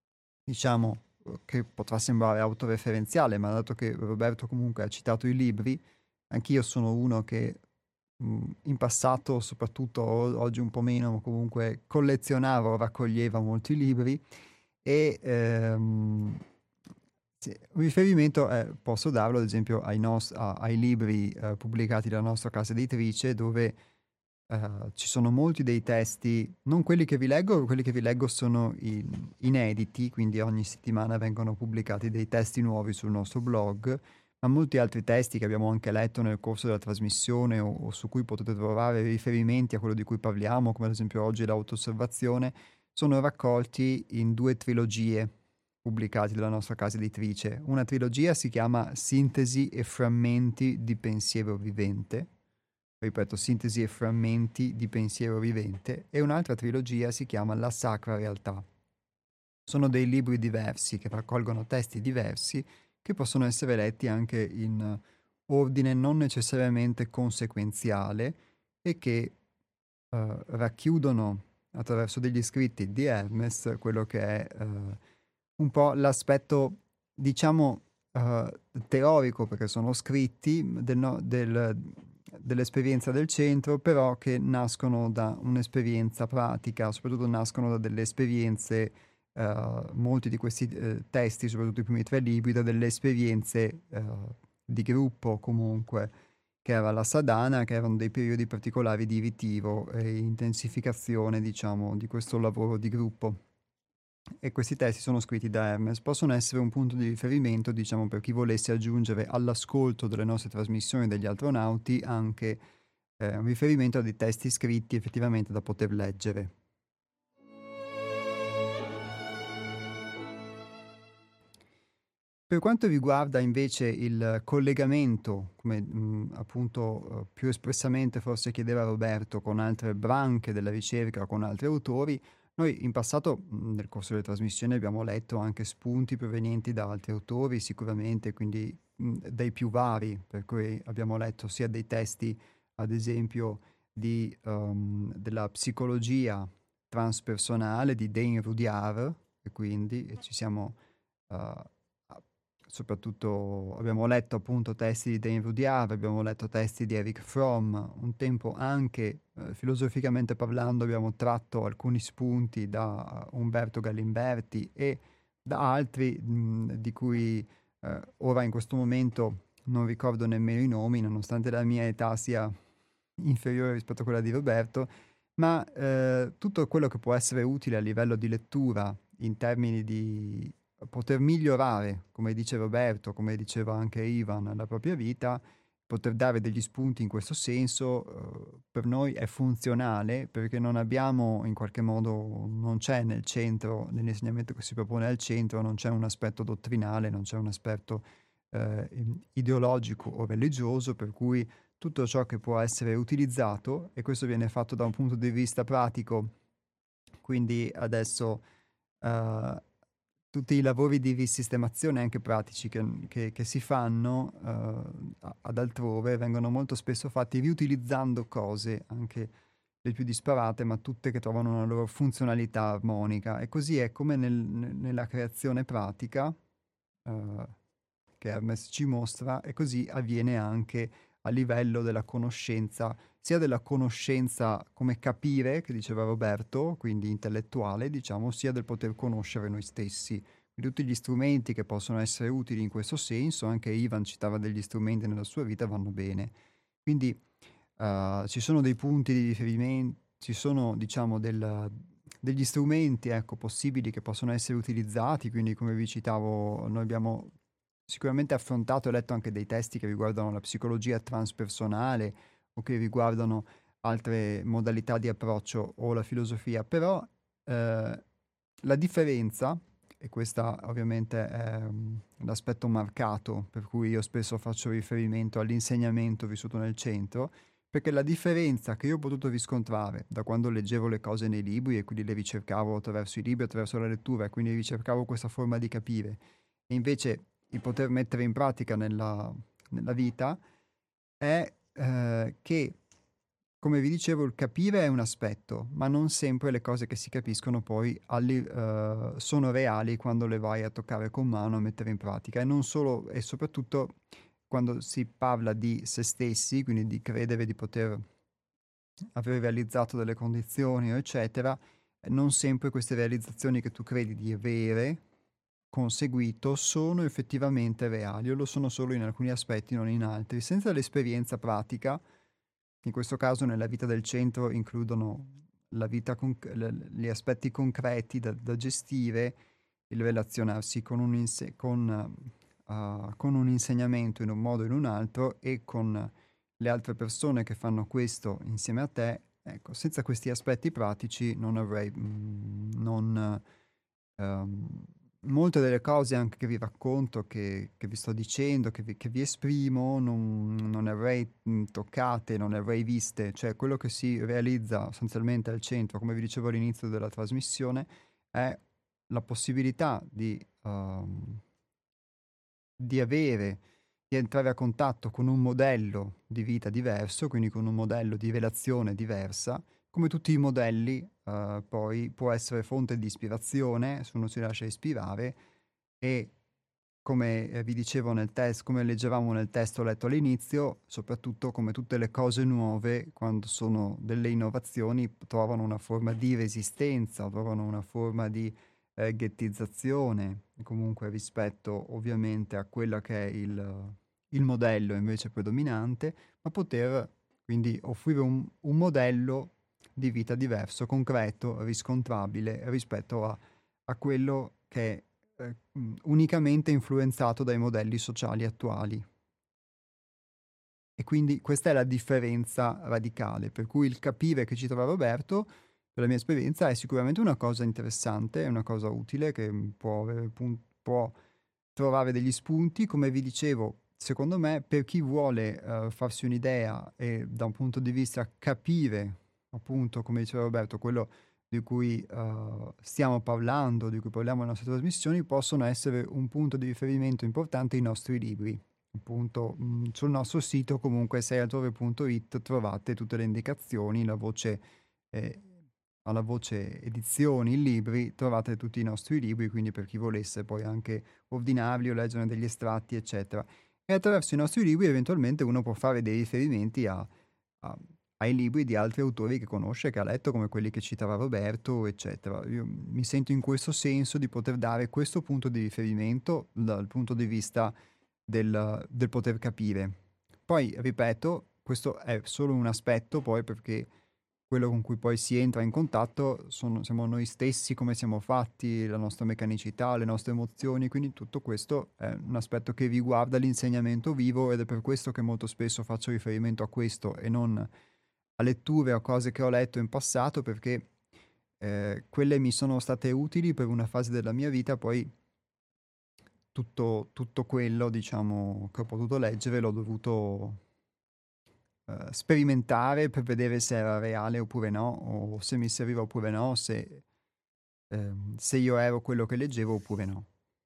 diciamo, eh, che potrà sembrare autoreferenziale, ma dato che Roberto comunque ha citato i libri, anch'io sono uno che mh, in passato, soprattutto o- oggi un po' meno, ma comunque collezionava o raccoglieva molti libri e ehm, sì, un riferimento eh, posso darlo ad esempio ai, nos- a- ai libri eh, pubblicati dalla nostra casa editrice, dove eh, ci sono molti dei testi, non quelli che vi leggo, quelli che vi leggo sono in- inediti, quindi ogni settimana vengono pubblicati dei testi nuovi sul nostro blog, ma molti altri testi che abbiamo anche letto nel corso della trasmissione o, o su cui potete trovare riferimenti a quello di cui parliamo, come ad esempio oggi l'auto-osservazione, sono raccolti in due trilogie pubblicati dalla nostra casa editrice. Una trilogia si chiama Sintesi e frammenti di pensiero vivente, ripeto, Sintesi e frammenti di pensiero vivente, e un'altra trilogia si chiama La Sacra Realtà. Sono dei libri diversi che raccolgono testi diversi che possono essere letti anche in ordine non necessariamente conseguenziale e che eh, racchiudono attraverso degli scritti di Hermes quello che è eh, un po' l'aspetto, diciamo, eh, teorico, perché sono scritti del no- del- dell'esperienza del centro, però che nascono da un'esperienza pratica, soprattutto nascono da delle esperienze, eh, molti di questi eh, testi, soprattutto i primi tre libri, da delle esperienze eh, di gruppo comunque, che era la Sadhana, che erano dei periodi particolari di ritiro e intensificazione, diciamo, di questo lavoro di gruppo. E questi testi sono scritti da Hermes, possono essere un punto di riferimento, diciamo, per chi volesse aggiungere all'ascolto delle nostre trasmissioni degli astronauti anche eh, un riferimento a dei testi scritti effettivamente da poter leggere. Per quanto riguarda invece il collegamento, come mh, appunto eh, più espressamente forse chiedeva Roberto, con altre branche della ricerca, con altri autori, noi in passato mh, nel corso delle trasmissioni abbiamo letto anche spunti provenienti da altri autori, sicuramente, quindi mh, dai più vari, per cui abbiamo letto sia dei testi, ad esempio, di, um, della psicologia transpersonale di Dane Rudyard, e quindi e ci siamo uh, soprattutto abbiamo letto appunto testi di Dane Rudyard, abbiamo letto testi di Eric Fromm, un tempo anche eh, filosoficamente parlando abbiamo tratto alcuni spunti da uh, Umberto Galimberti e da altri mh, di cui eh, ora in questo momento non ricordo nemmeno i nomi, nonostante la mia età sia inferiore rispetto a quella di Roberto, ma eh, tutto quello che può essere utile a livello di lettura in termini di poter migliorare, come dice Roberto, come diceva anche Ivan, la propria vita, poter dare degli spunti in questo senso, eh, per noi è funzionale perché non abbiamo in qualche modo, non c'è nel centro, nell'insegnamento che si propone al centro, non c'è un aspetto dottrinale, non c'è un aspetto eh, ideologico o religioso, per cui tutto ciò che può essere utilizzato, e questo viene fatto da un punto di vista pratico, Quindi adesso eh, tutti i lavori di risistemazione anche pratici che, che- che si fanno eh, a- ad altrove vengono molto spesso fatti riutilizzando cose anche le più disparate, ma tutte che trovano una loro funzionalità armonica. E così è come nel- ne- nella creazione pratica eh, che Hermes ci mostra, e così avviene anche a livello della conoscenza, sia della conoscenza come capire, che diceva Roberto, quindi intellettuale, diciamo, sia del poter conoscere noi stessi. Quindi tutti gli strumenti che possono essere utili in questo senso, anche Ivan citava degli strumenti nella sua vita, vanno bene. Quindi eh, ci sono dei punti di riferimento, ci sono, diciamo, del- degli strumenti, ecco, possibili che possono essere utilizzati, quindi come vi citavo, noi abbiamo sicuramente affrontato e letto anche dei testi che riguardano la psicologia transpersonale o che riguardano altre modalità di approccio o la filosofia, però eh, la differenza, e questa ovviamente è mm, l'aspetto marcato per cui io spesso faccio riferimento all'insegnamento vissuto nel centro, perché la differenza che io ho potuto riscontrare da quando leggevo le cose nei libri e quindi le ricercavo attraverso i libri, attraverso la lettura, e quindi ricercavo questa forma di capire, e invece il poter mettere in pratica nella, nella vita, è eh, che, come vi dicevo, il capire è un aspetto, ma non sempre le cose che si capiscono poi alli- eh, sono reali quando le vai a toccare con mano, a mettere in pratica. E non solo, e soprattutto quando si parla di se stessi, quindi di credere di poter aver realizzato delle condizioni, eccetera, non sempre queste realizzazioni che tu credi di avere conseguito sono effettivamente reali, o lo sono solo in alcuni aspetti, non in altri. Senza l'esperienza pratica, in questo caso nella vita del centro includono la vita conc- l- gli aspetti concreti da, da gestire, il relazionarsi con un, inse- con, uh, con un insegnamento in un modo o in un altro, e con le altre persone che fanno questo insieme a te. Ecco, senza questi aspetti pratici non avrei, mm, non, ehm, molte delle cose anche che vi racconto, che, che vi sto dicendo, che vi, che vi esprimo, non, non le avrei mm, toccate, non le avrei viste. Cioè, quello che si realizza sostanzialmente al centro, come vi dicevo all'inizio della trasmissione, è la possibilità di, ehm, di avere, di entrare a contatto con un modello di vita diverso, quindi con un modello di relazione diversa. Come tutti i modelli, eh, poi può essere fonte di ispirazione se uno si lascia ispirare, e come eh, vi dicevo nel test, come leggevamo nel testo letto all'inizio, soprattutto come tutte le cose nuove, quando sono delle innovazioni, trovano una forma di resistenza, trovano una forma di eh, ghettizzazione, comunque rispetto ovviamente a quello che è il, il modello invece predominante, ma poter quindi offrire un, un modello di vita diverso, concreto, riscontrabile rispetto a, a quello che è eh, mh, unicamente influenzato dai modelli sociali attuali. E quindi questa è la differenza radicale, per cui il capire che citava Roberto, per la mia esperienza, è sicuramente una cosa interessante, è una cosa utile che mh, può, avere pun- può trovare degli spunti. Come vi dicevo, secondo me, per chi vuole eh, farsi un'idea e da un punto di vista capire, appunto, come diceva Roberto, quello di cui eh, stiamo parlando, di cui parliamo nelle nostre trasmissioni, possono essere un punto di riferimento importante i nostri libri. Appunto, mh, sul nostro sito, comunque sei altrove punto it, trovate tutte le indicazioni, la voce, eh, alla voce edizioni, libri, trovate tutti i nostri libri, quindi per chi volesse poi anche ordinarli o leggerne degli estratti, eccetera. E attraverso i nostri libri eventualmente uno può fare dei riferimenti a, a- ai libri di altri autori che conosce, che ha letto, come quelli che citava Roberto, eccetera. Io mi sento in questo senso di poter dare questo punto di riferimento dal punto di vista del, del poter capire. Poi, ripeto, questo è solo un aspetto, poi, perché quello con cui poi si entra in contatto sono, siamo noi stessi, come siamo fatti, la nostra meccanicità, le nostre emozioni, quindi tutto questo è un aspetto che riguarda l'insegnamento vivo, ed è per questo che molto spesso faccio riferimento a questo e non a letture o cose che ho letto in passato, perché eh, quelle mi sono state utili per una fase della mia vita. Poi tutto, tutto quello, diciamo, che ho potuto leggere l'ho dovuto eh, sperimentare per vedere se era reale oppure no, o se mi serviva oppure no, se ehm, se io ero quello che leggevo oppure no.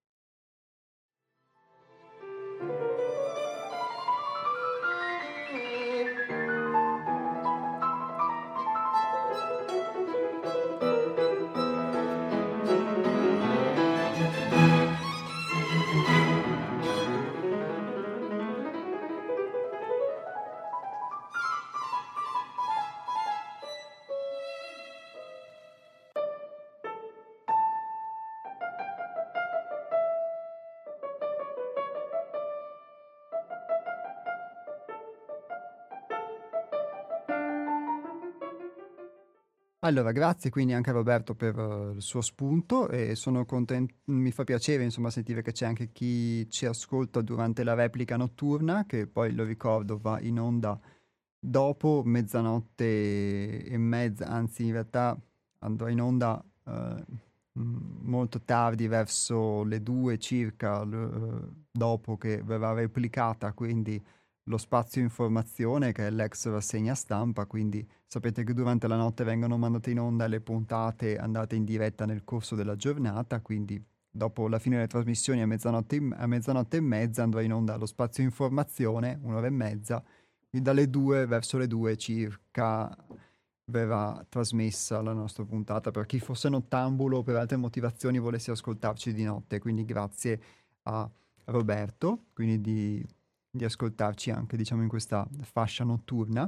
Allora, grazie quindi anche a Roberto per uh, il suo spunto e sono contento, mi fa piacere insomma sentire che c'è anche chi ci ascolta durante la replica notturna, che poi lo ricordo va in onda dopo mezzanotte e mezza, anzi in realtà andrà in onda uh, molto tardi, verso le due circa, l- dopo che verrà replicata, quindi lo spazio informazione che è l'ex rassegna stampa, quindi sapete che durante la notte vengono mandate in onda le puntate andate in diretta nel corso della giornata, quindi dopo la fine delle trasmissioni a mezzanotte, in- a mezzanotte e mezza andrà in onda lo spazio informazione, un'ora e mezza, quindi dalle due verso le due circa verrà trasmessa la nostra puntata per chi fosse nottambulo o per altre motivazioni volesse ascoltarci di notte, quindi grazie a Roberto, quindi di di ascoltarci anche, diciamo, in questa fascia notturna.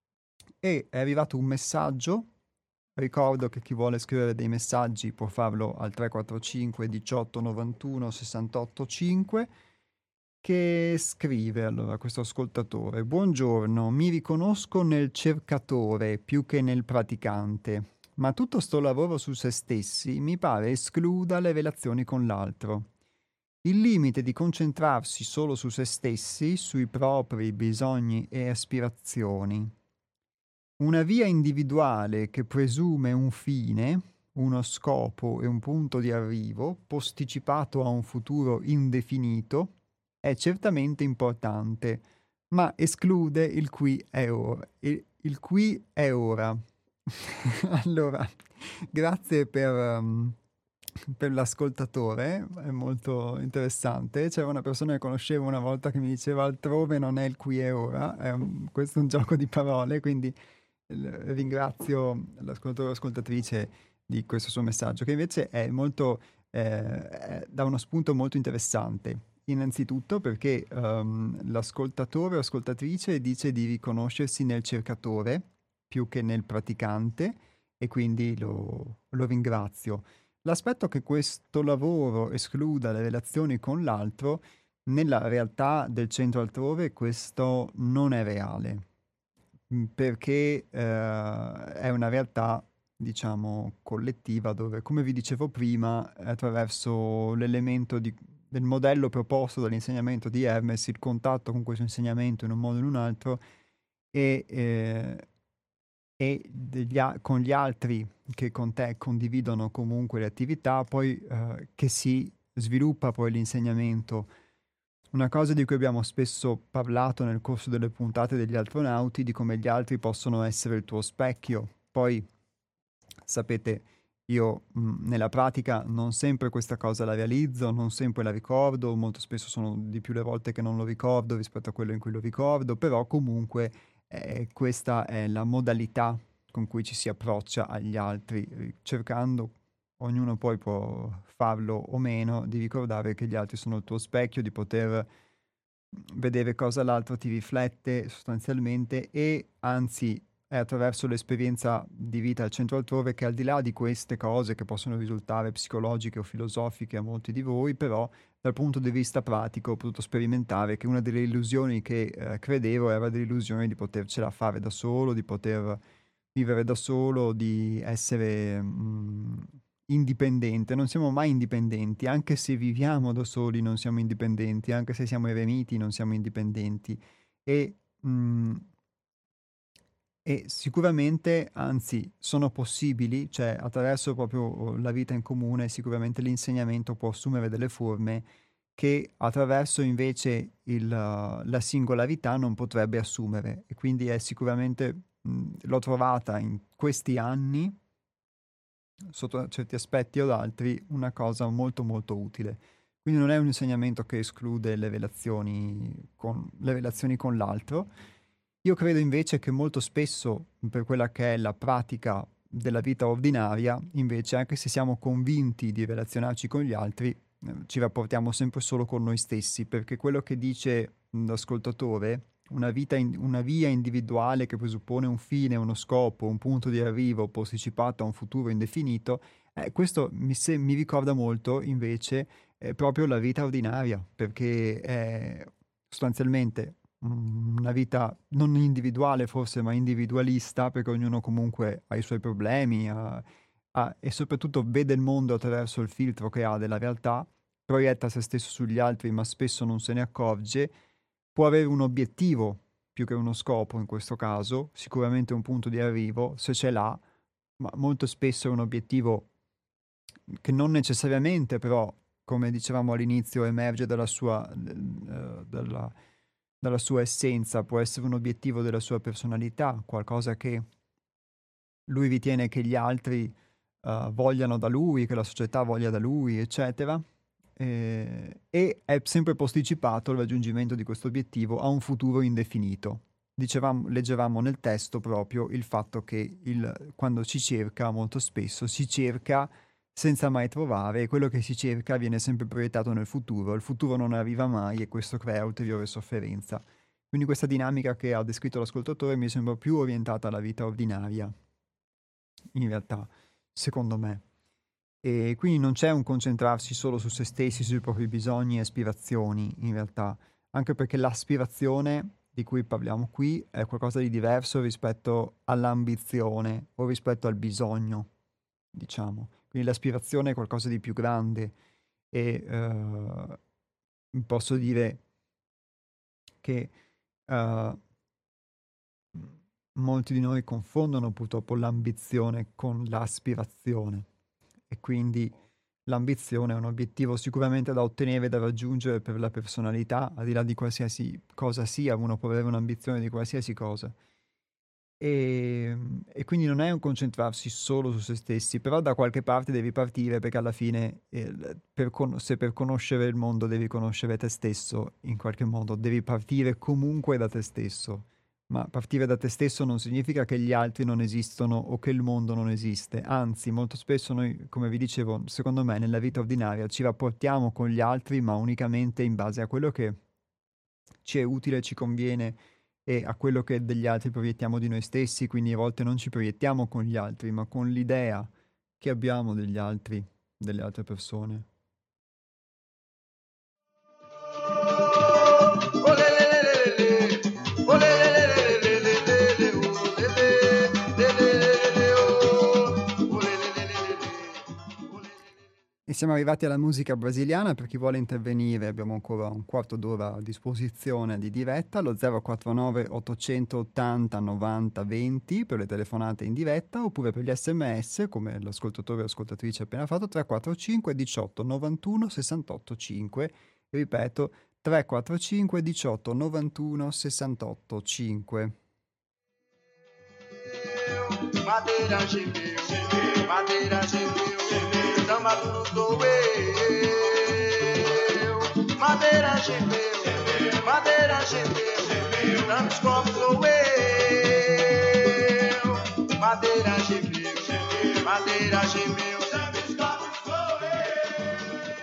E è arrivato un messaggio. Ricordo che chi vuole scrivere dei messaggi può farlo al tre quattro cinque diciotto novantuno sessantotto cinque, che scrive allora questo ascoltatore: buongiorno, mi riconosco nel cercatore più che nel praticante, ma tutto sto lavoro su se stessi mi pare escluda le relazioni con l'altro. Il limite di concentrarsi solo su se stessi, sui propri bisogni e aspirazioni. Una via individuale che presume un fine, uno scopo e un punto di arrivo, posticipato a un futuro indefinito, è certamente importante, ma esclude il qui e ora. Il, il qui e ora. Allora, grazie per, um, per l'ascoltatore, è molto interessante. C'era una persona che conoscevo una volta che mi diceva altrove non è il qui e ora, è un- questo è un gioco di parole, quindi l- ringrazio l'ascoltatore o l'ascoltatrice di questo suo messaggio, che invece è molto, eh, è- dà uno spunto molto interessante. Innanzitutto perché ehm, l'ascoltatore o ascoltatrice dice di riconoscersi nel cercatore più che nel praticante e quindi lo, lo ringrazio. L'aspetto che questo lavoro escluda le relazioni con l'altro, nella realtà del centro altrove questo non è reale, mm, perché eh, è una realtà, diciamo, collettiva dove, come vi dicevo prima, attraverso l'elemento di- del modello proposto dall'insegnamento di Hermes, il contatto con questo insegnamento in un modo o in un altro e, eh, e degli a- con gli altri che con te condividono comunque le attività, poi eh, che si sviluppa poi l'insegnamento. Una cosa di cui abbiamo spesso parlato nel corso delle puntate degli astronauti, di come gli altri possono essere il tuo specchio. Poi, sapete, io mh, nella pratica non sempre questa cosa la realizzo, non sempre la ricordo, molto spesso sono di più le volte che non lo ricordo rispetto a quello in cui lo ricordo, però comunque eh, questa è la modalità con cui ci si approccia agli altri, eh, cercando, ognuno poi può farlo o meno, di ricordare che gli altri sono il tuo specchio, di poter vedere cosa l'altro ti riflette sostanzialmente e anzi è attraverso l'esperienza di vita al centro altrove che al di là di queste cose che possono risultare psicologiche o filosofiche a molti di voi, però dal punto di vista pratico ho potuto sperimentare che una delle illusioni che eh, credevo era dell'illusione di potercela fare da solo, di poter vivere da solo, di essere mh, indipendente. Non siamo mai indipendenti, anche se viviamo da soli non siamo indipendenti, anche se siamo eremiti non siamo indipendenti. E, mh, e sicuramente, anzi, sono possibili, cioè attraverso proprio oh, la vita in comune, sicuramente l'insegnamento può assumere delle forme che attraverso invece il, uh, la singolarità non potrebbe assumere. E quindi è sicuramente, mh, l'ho trovata in questi anni sotto certi aspetti o altri, una cosa molto molto utile. Quindi non è un insegnamento che esclude le relazioni con, le relazioni con l'altro. Io credo invece che molto spesso, per quella che è la pratica della vita ordinaria, invece, anche se siamo convinti di relazionarci con gli altri, eh, ci rapportiamo sempre solo con noi stessi, perché quello che dice l'ascoltatore, una vita in- una via individuale che presuppone un fine, uno scopo, un punto di arrivo posticipato a un futuro indefinito, eh, questo mi, se- mi ricorda molto invece eh, proprio la vita ordinaria, perché è sostanzialmente mm, una vita non individuale forse, ma individualista, perché ognuno comunque ha i suoi problemi ha- ha- e soprattutto vede il mondo attraverso il filtro che ha della realtà, proietta se stesso sugli altri, ma spesso non se ne accorge, può avere un obiettivo più che uno scopo in questo caso, sicuramente un punto di arrivo, se ce l'ha, ma molto spesso è un obiettivo che non necessariamente però, come dicevamo all'inizio, emerge dalla sua, eh, dalla, dalla sua essenza, può essere un obiettivo della sua personalità, qualcosa che lui ritiene che gli altri eh, vogliano da lui, che la società voglia da lui, eccetera. Eh, e è sempre posticipato il raggiungimento di questo obiettivo a un futuro indefinito. Dicevamo, leggevamo nel testo proprio il fatto che il, quando si cerca, molto spesso si cerca senza mai trovare e quello che si cerca viene sempre proiettato nel futuro. Il futuro non arriva mai e questo crea ulteriore sofferenza. Quindi questa dinamica che ha descritto l'ascoltatore mi sembra più orientata alla vita ordinaria, in realtà, secondo me. E quindi non c'è un concentrarsi solo su se stessi, sui propri bisogni e aspirazioni, in realtà, anche perché l'aspirazione di cui parliamo qui è qualcosa di diverso rispetto all'ambizione o rispetto al bisogno, diciamo. Quindi l'aspirazione è qualcosa di più grande e eh, posso dire che eh, molti di noi confondono purtroppo l'ambizione con l'aspirazione e quindi l'ambizione è un obiettivo sicuramente da ottenere, da raggiungere per la personalità, al di là di qualsiasi cosa sia, uno può avere un'ambizione di qualsiasi cosa. E, e quindi non è un concentrarsi solo su se stessi, però da qualche parte devi partire perché alla fine, eh, per con- se per conoscere il mondo devi conoscere te stesso, in qualche modo devi partire comunque da te stesso. Ma partire da te stesso non significa che gli altri non esistono o che il mondo non esiste. Anzi, molto spesso noi, come vi dicevo, secondo me nella vita ordinaria ci rapportiamo con gli altri, ma unicamente in base a quello che ci è utile, ci conviene e a quello che degli altri proiettiamo di noi stessi, quindi a volte non ci proiettiamo con gli altri, ma con l'idea che abbiamo degli altri, delle altre persone. E siamo arrivati alla musica brasiliana, per chi vuole intervenire abbiamo ancora un quarto d'ora a disposizione di diretta, lo zero quattro nove ottocentottanta novanta venti per le telefonate in diretta, oppure per gli sms, come l'ascoltatore o l'ascoltatrice ha appena fatto, tre quattro cinque diciotto novantuno sessantotto cinque, ripeto, tre quattro cinque diciotto novantuno sessantotto cinque. Madeira gemeu, madeira gemeu, samba tudo sou eu. Madeira gemeu, madeira gemeu, samba escopo sou eu. Madeira gemeu, madeira gemeu, samba escopo sou eu.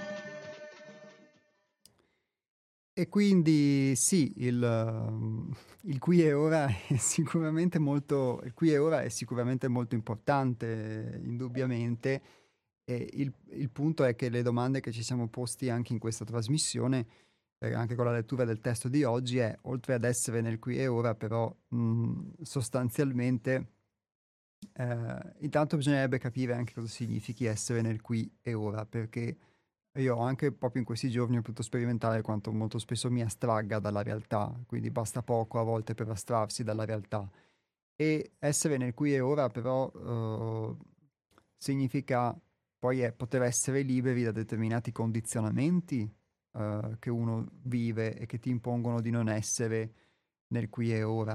E quindi sì, il, um, il qui e ora è sicuramente molto, il qui e ora è sicuramente molto importante, indubbiamente. E il, il punto è che le domande che ci siamo posti anche in questa trasmissione, eh, anche con la lettura del testo di oggi, è oltre ad essere nel qui e ora, però mh, sostanzialmente eh, intanto bisognerebbe capire anche cosa significhi essere nel qui e ora, perché io anche proprio in questi giorni ho potuto sperimentare quanto molto spesso mi astragga dalla realtà, quindi basta poco a volte per astrarsi dalla realtà. E essere nel qui e ora però eh, significa poi è poter essere liberi da determinati condizionamenti eh, che uno vive e che ti impongono di non essere nel qui e ora,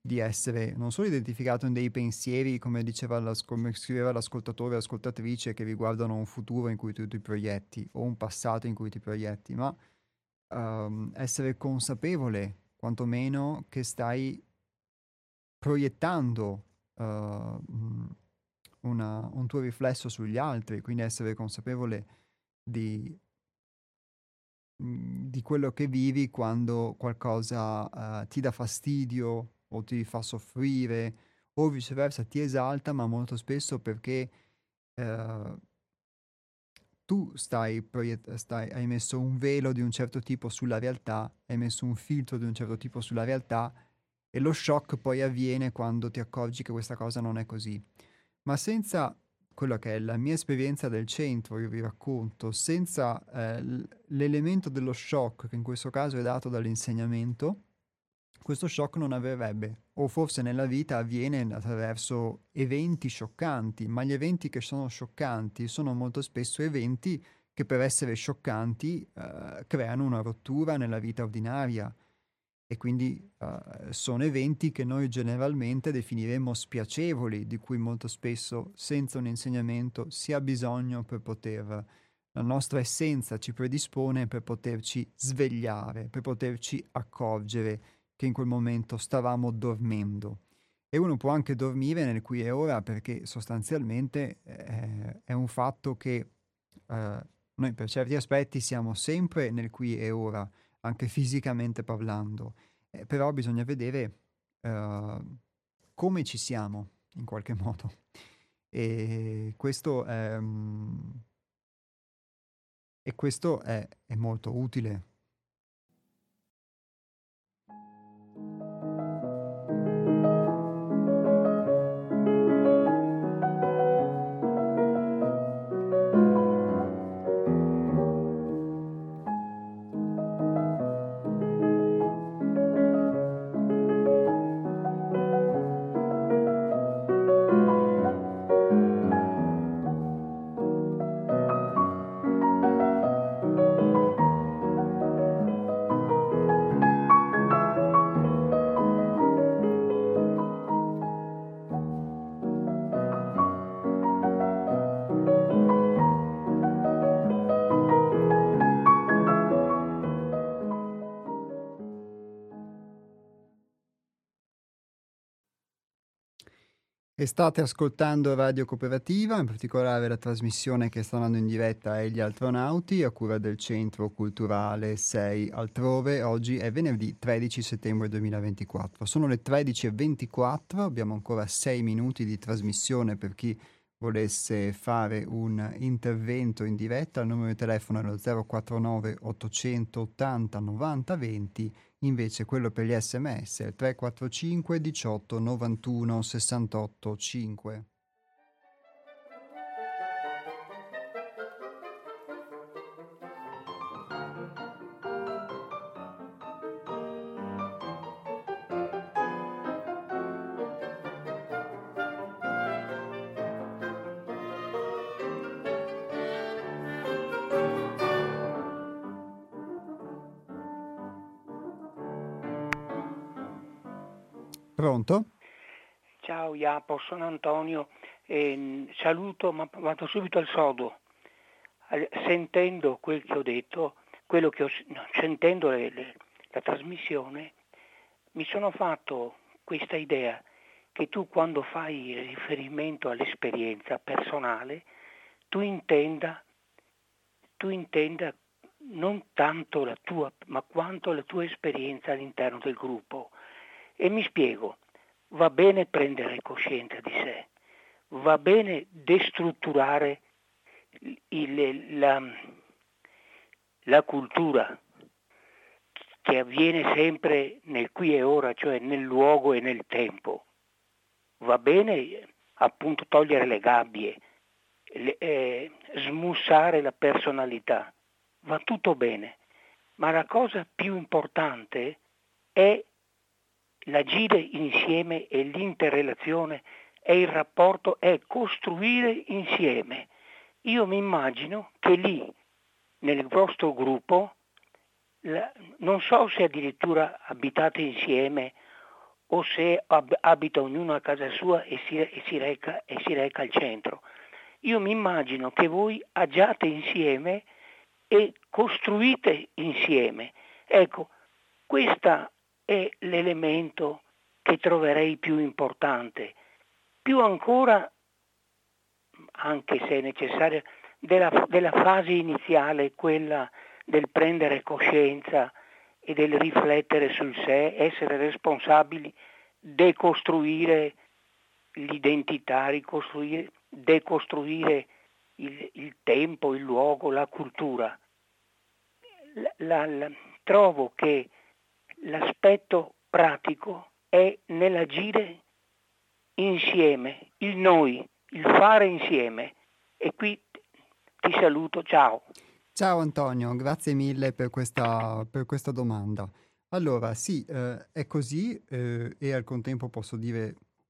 di essere non solo identificato in dei pensieri, come diceva l'as- come scriveva l'ascoltatore o l'ascoltatrice, che riguardano un futuro in cui tu ti proietti o un passato in cui ti proietti, ma ehm, essere consapevole, quantomeno, che stai proiettando eh, mm, una- un tuo riflesso sugli altri, quindi essere consapevole di, mm, di quello che vivi quando qualcosa eh, ti dà fastidio o ti fa soffrire o viceversa ti esalta, ma molto spesso perché eh, tu stai, proiett- stai, hai messo un velo di un certo tipo sulla realtà, hai messo un filtro di un certo tipo sulla realtà e lo shock poi avviene quando ti accorgi che questa cosa non è così. Ma senza quello che è la mia esperienza del centro, io vi racconto, senza eh, l- l'elemento dello shock, che in questo caso è dato dall'insegnamento, questo shock non avverrebbe, o forse nella vita avviene attraverso eventi scioccanti, ma gli eventi che sono scioccanti sono molto spesso eventi che per essere scioccanti eh, creano una rottura nella vita ordinaria e quindi eh, sono eventi che noi generalmente definiremmo spiacevoli, di cui molto spesso senza un insegnamento si ha bisogno per poter, la nostra essenza ci predispone per poterci svegliare, per poterci accorgere che in quel momento stavamo dormendo. E uno può anche dormire nel qui e ora perché sostanzialmente eh, è un fatto che eh, noi per certi aspetti siamo sempre nel qui e ora, anche fisicamente parlando. Eh, però bisogna vedere eh, come ci siamo in qualche modo. E questo è, mm, e questo è, è molto utile. E state ascoltando Radio Cooperativa, in particolare la trasmissione che sta andando in diretta è Gli Altronauti, a cura del Centro Culturale sei Altrove. Oggi è venerdì tredici settembre duemilaventiquattro. Sono le tredici e ventiquattro, abbiamo ancora sei minuti di trasmissione per chi volesse fare un intervento in diretta. Il numero di telefono è lo zero quattro nove ottocentottanta novanta venti. Invece quello per gli sms è il tre quattro cinque diciotto novantuno sessantotto cinque. Pronto? Ciao Iapo, sono Antonio, e saluto ma vado subito al sodo. Sentendo quel che ho detto, quello che ho, no, sentendo le, le, la trasmissione, mi sono fatto questa idea che tu quando fai riferimento all'esperienza personale, tu intenda, tu intenda non tanto la tua, ma quanto la tua esperienza all'interno del gruppo. E mi spiego. Va bene prendere coscienza di sé, va bene destrutturare il, la, la cultura che avviene sempre nel qui e ora, cioè nel luogo e nel tempo. Va bene appunto togliere le gabbie, le, eh, smussare la personalità, va tutto bene, ma la cosa più importante è l'agire insieme e l'interrelazione è il rapporto, è costruire insieme. Io mi immagino che lì, nel vostro gruppo, la, non so se addirittura abitate insieme o se ab- abita ognuno a casa sua e si, e si reca, e si reca al centro. Io mi immagino che voi agiate insieme e costruite insieme. Ecco, questo è l'elemento che troverei più importante. Più ancora, anche se è necessaria, della, della fase iniziale, quella del prendere coscienza e del riflettere sul sé, essere responsabili, decostruire l'identità, ricostruire, decostruire il, il tempo, il luogo, la cultura. La, la, la, trovo che l'aspetto pratico è nell'agire insieme, il noi, il fare insieme. E qui ti saluto, ciao. Ciao Antonio, grazie mille per questa, per questa domanda. Allora, sì, eh, è così eh, e al contempo posso dire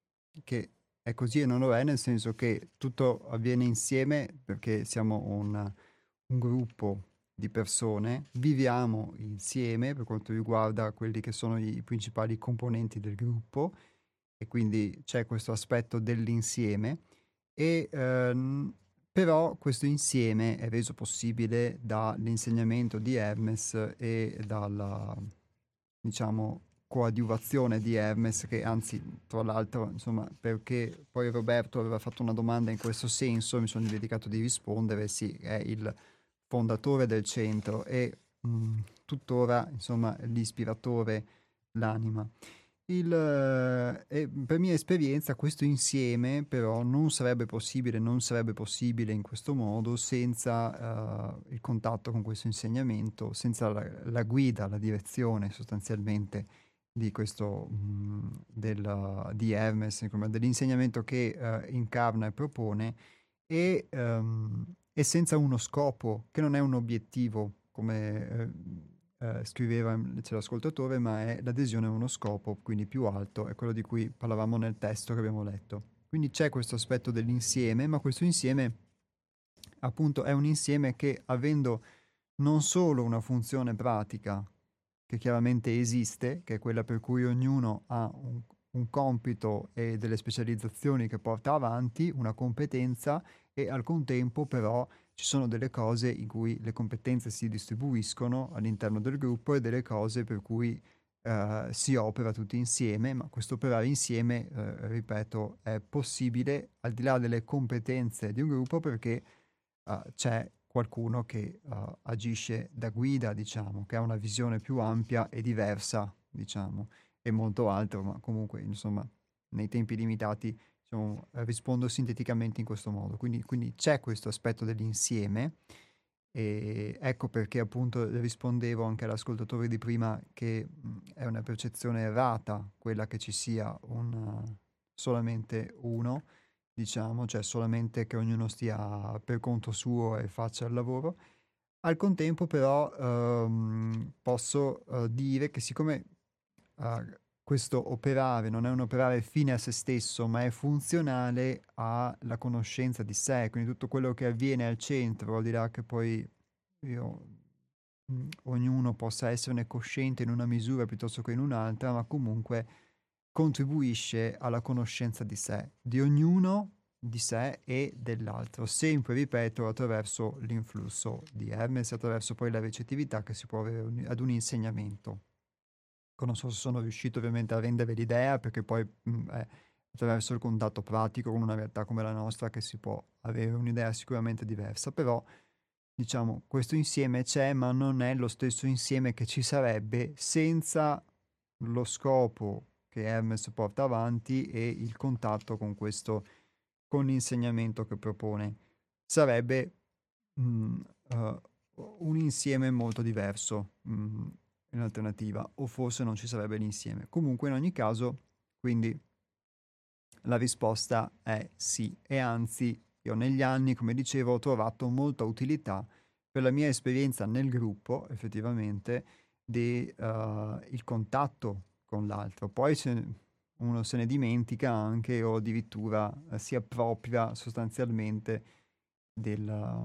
che è così e non lo è, nel senso che tutto avviene insieme perché siamo un, un gruppo di persone, viviamo insieme per quanto riguarda quelli che sono i principali componenti del gruppo e quindi c'è questo aspetto dell'insieme e ehm, però questo insieme è reso possibile dall'insegnamento di Hermes e dalla, diciamo, coadiuvazione di Hermes, che anzi, tra l'altro, insomma, perché poi Roberto aveva fatto una domanda in questo senso, mi sono dimenticato di rispondere, sì, è il fondatore del centro e mh, tuttora, insomma, l'ispiratore, l'anima. Il, eh, e per mia esperienza questo insieme però non sarebbe possibile, non sarebbe possibile in questo modo senza eh, il contatto con questo insegnamento, senza la, la guida, la direzione sostanzialmente di questo mh, del, di Hermes, insomma, dell'insegnamento che eh, incarna e propone e, ehm, e senza uno scopo che non è un obiettivo come eh, eh, scriveva c'è l'ascoltatore, ma è l'adesione a uno scopo, quindi più alto, è quello di cui parlavamo nel testo che abbiamo letto. Quindi c'è questo aspetto dell'insieme, ma questo insieme appunto è un insieme che avendo non solo una funzione pratica, che chiaramente esiste, che è quella per cui ognuno ha un, un compito e delle specializzazioni che porta avanti, una competenza e al contempo però ci sono delle cose in cui le competenze si distribuiscono all'interno del gruppo e delle cose per cui eh, si opera tutti insieme, ma questo operare insieme, eh, ripeto, è possibile al di là delle competenze di un gruppo perché eh, c'è qualcuno che eh, agisce da guida, diciamo, che ha una visione più ampia e diversa, diciamo, e molto altro, ma comunque, insomma, nei tempi limitati diciamo, eh, rispondo sinteticamente in questo modo. Quindi, quindi c'è questo aspetto dell'insieme e ecco perché appunto rispondevo anche all'ascoltatore di prima che mh, è una percezione errata quella che ci sia un, solamente uno, diciamo, cioè solamente che ognuno stia per conto suo e faccia il lavoro. Al contempo però ehm, posso eh, dire che siccome eh, questo operare non è un operare fine a se stesso, ma è funzionale alla conoscenza di sé, quindi tutto quello che avviene al centro, al di là che poi io, mh, ognuno possa esserne cosciente in una misura piuttosto che in un'altra, ma comunque contribuisce alla conoscenza di sé, di ognuno, di sé e dell'altro, sempre, ripeto, attraverso l'influsso di Hermes, attraverso poi la recettività che si può avere ad un insegnamento. Non so se sono riuscito ovviamente a rendere l'idea, perché poi mh, è attraverso il contatto pratico con una realtà come la nostra che si può avere un'idea sicuramente diversa, però diciamo questo insieme c'è, ma non è lo stesso insieme che ci sarebbe senza lo scopo che Hermes porta avanti e il contatto con questo, con l'insegnamento che propone. Sarebbe mh, uh, un insieme molto diverso. Mh, in alternativa, o forse non ci sarebbe l'insieme. Comunque, in ogni caso, quindi la risposta è sì, e anzi, io negli anni, come dicevo, ho trovato molta utilità per la mia esperienza nel gruppo, effettivamente, di uh, il contatto con l'altro. Poi se uno se ne dimentica anche o addirittura uh, si appropria sostanzialmente del, um,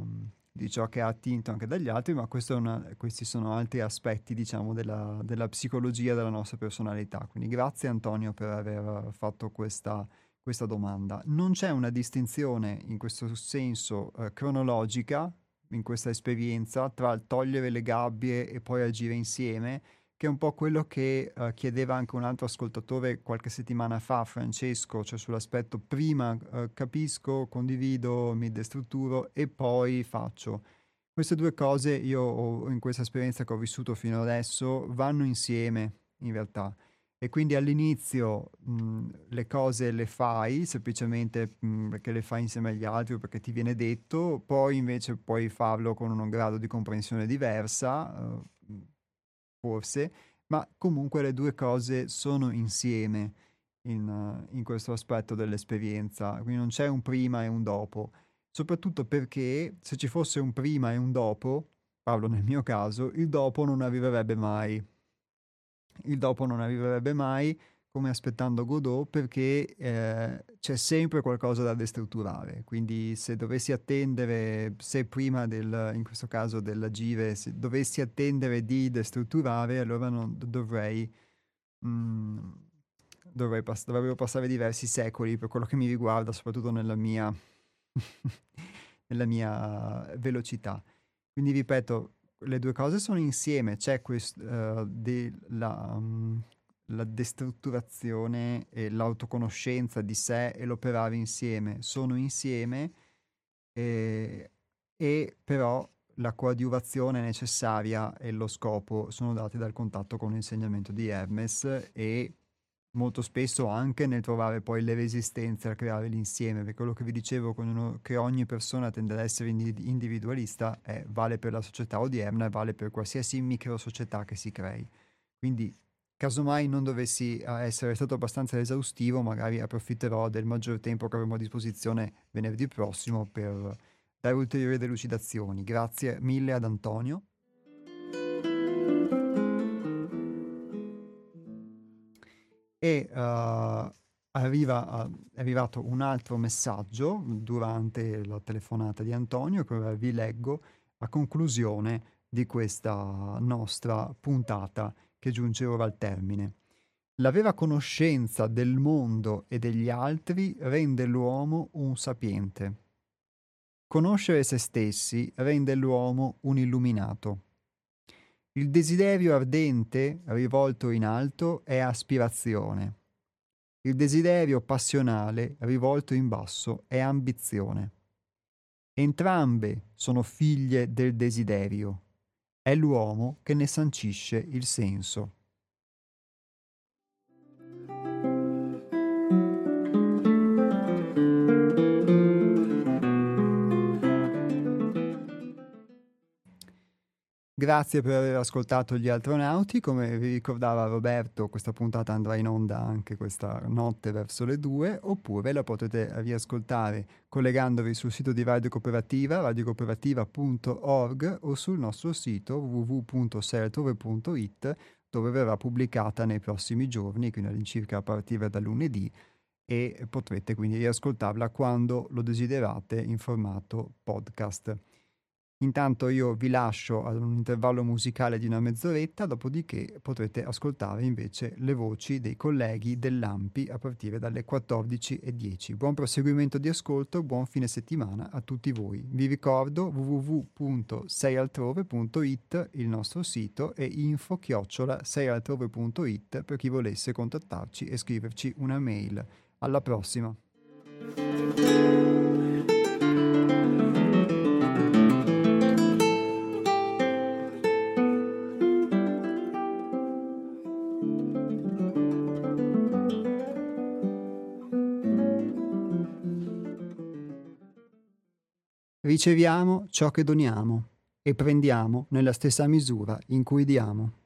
di ciò che ha attinto anche dagli altri, ma questo è una, questi sono altri aspetti, diciamo, della, della psicologia della nostra personalità. Quindi grazie Antonio per aver fatto questa, questa domanda. Non c'è una distinzione in questo senso eh, cronologica, in questa esperienza, tra il togliere le gabbie e poi agire insieme, che è un po' quello che uh, chiedeva anche un altro ascoltatore qualche settimana fa, Francesco, cioè sull'aspetto prima uh, capisco, condivido, mi destrutturo e poi faccio. Queste due cose io ho, in questa esperienza che ho vissuto fino adesso vanno insieme in realtà. E quindi all'inizio mh, le cose le fai semplicemente mh, perché le fai insieme agli altri o perché ti viene detto, poi invece puoi farlo con un grado di comprensione diversa, uh, forse, ma comunque le due cose sono insieme in, uh, in questo aspetto dell'esperienza, quindi non c'è un prima e un dopo, soprattutto perché se ci fosse un prima e un dopo, parlo nel mio caso, il dopo non arriverebbe mai. Il dopo non arriverebbe mai, come aspettando Godot, perché eh, c'è sempre qualcosa da destrutturare. Quindi se dovessi attendere, se prima del, in questo caso dell'agire, se dovessi attendere di destrutturare, allora non, dovrei, mm, dovrei pass- dovrebbero passare diversi secoli per quello che mi riguarda, soprattutto nella mia, nella mia velocità. Quindi ripeto, le due cose sono insieme, c'è quest, uh, de, la, um, la destrutturazione e l'autoconoscenza di sé e l'operare insieme, sono insieme e, e però la coadiuvazione necessaria e lo scopo sono dati dal contatto con l'insegnamento di Hermes e molto spesso anche nel trovare poi le resistenze a creare l'insieme, perché quello che vi dicevo con uno, che ogni persona tende ad essere indi- individualista è, vale per la società odierna e vale per qualsiasi micro società che si crei. Quindi casomai non dovessi eh, essere stato abbastanza esaustivo, magari approfitterò del maggior tempo che avremo a disposizione venerdì prossimo per dare ulteriori delucidazioni. Grazie mille ad Antonio. E uh, arriva, uh, è arrivato un altro messaggio durante la telefonata di Antonio che ora vi leggo a conclusione di questa nostra puntata che giunge ora al termine. La vera conoscenza del mondo e degli altri rende l'uomo un sapiente. Conoscere se stessi rende l'uomo un illuminato. Il desiderio ardente, rivolto in alto, è aspirazione. Il desiderio passionale, rivolto in basso, è ambizione. Entrambe sono figlie del desiderio. È l'uomo che ne sancisce il senso. Grazie per aver ascoltato gli astronauti, come vi ricordava Roberto questa puntata andrà in onda anche questa notte verso le due, oppure la potete riascoltare collegandovi sul sito di Radio Cooperativa, radiocooperativa punto org o sul nostro sito w w w punto sei altrove punto i t dove verrà pubblicata nei prossimi giorni, quindi all'incirca a partire da lunedì, e potrete quindi riascoltarla quando lo desiderate in formato podcast. Intanto io vi lascio ad un intervallo musicale di una mezz'oretta, dopodiché potrete ascoltare invece le voci dei colleghi dell'Ampi a partire dalle quattordici e dieci. Buon proseguimento di ascolto, buon fine settimana a tutti voi. Vi ricordo w w w punto sei altrove punto i t, il nostro sito, e info chiocciola sei altrove punto i t per chi volesse contattarci e scriverci una mail. Alla prossima! Riceviamo ciò che doniamo e prendiamo nella stessa misura in cui diamo.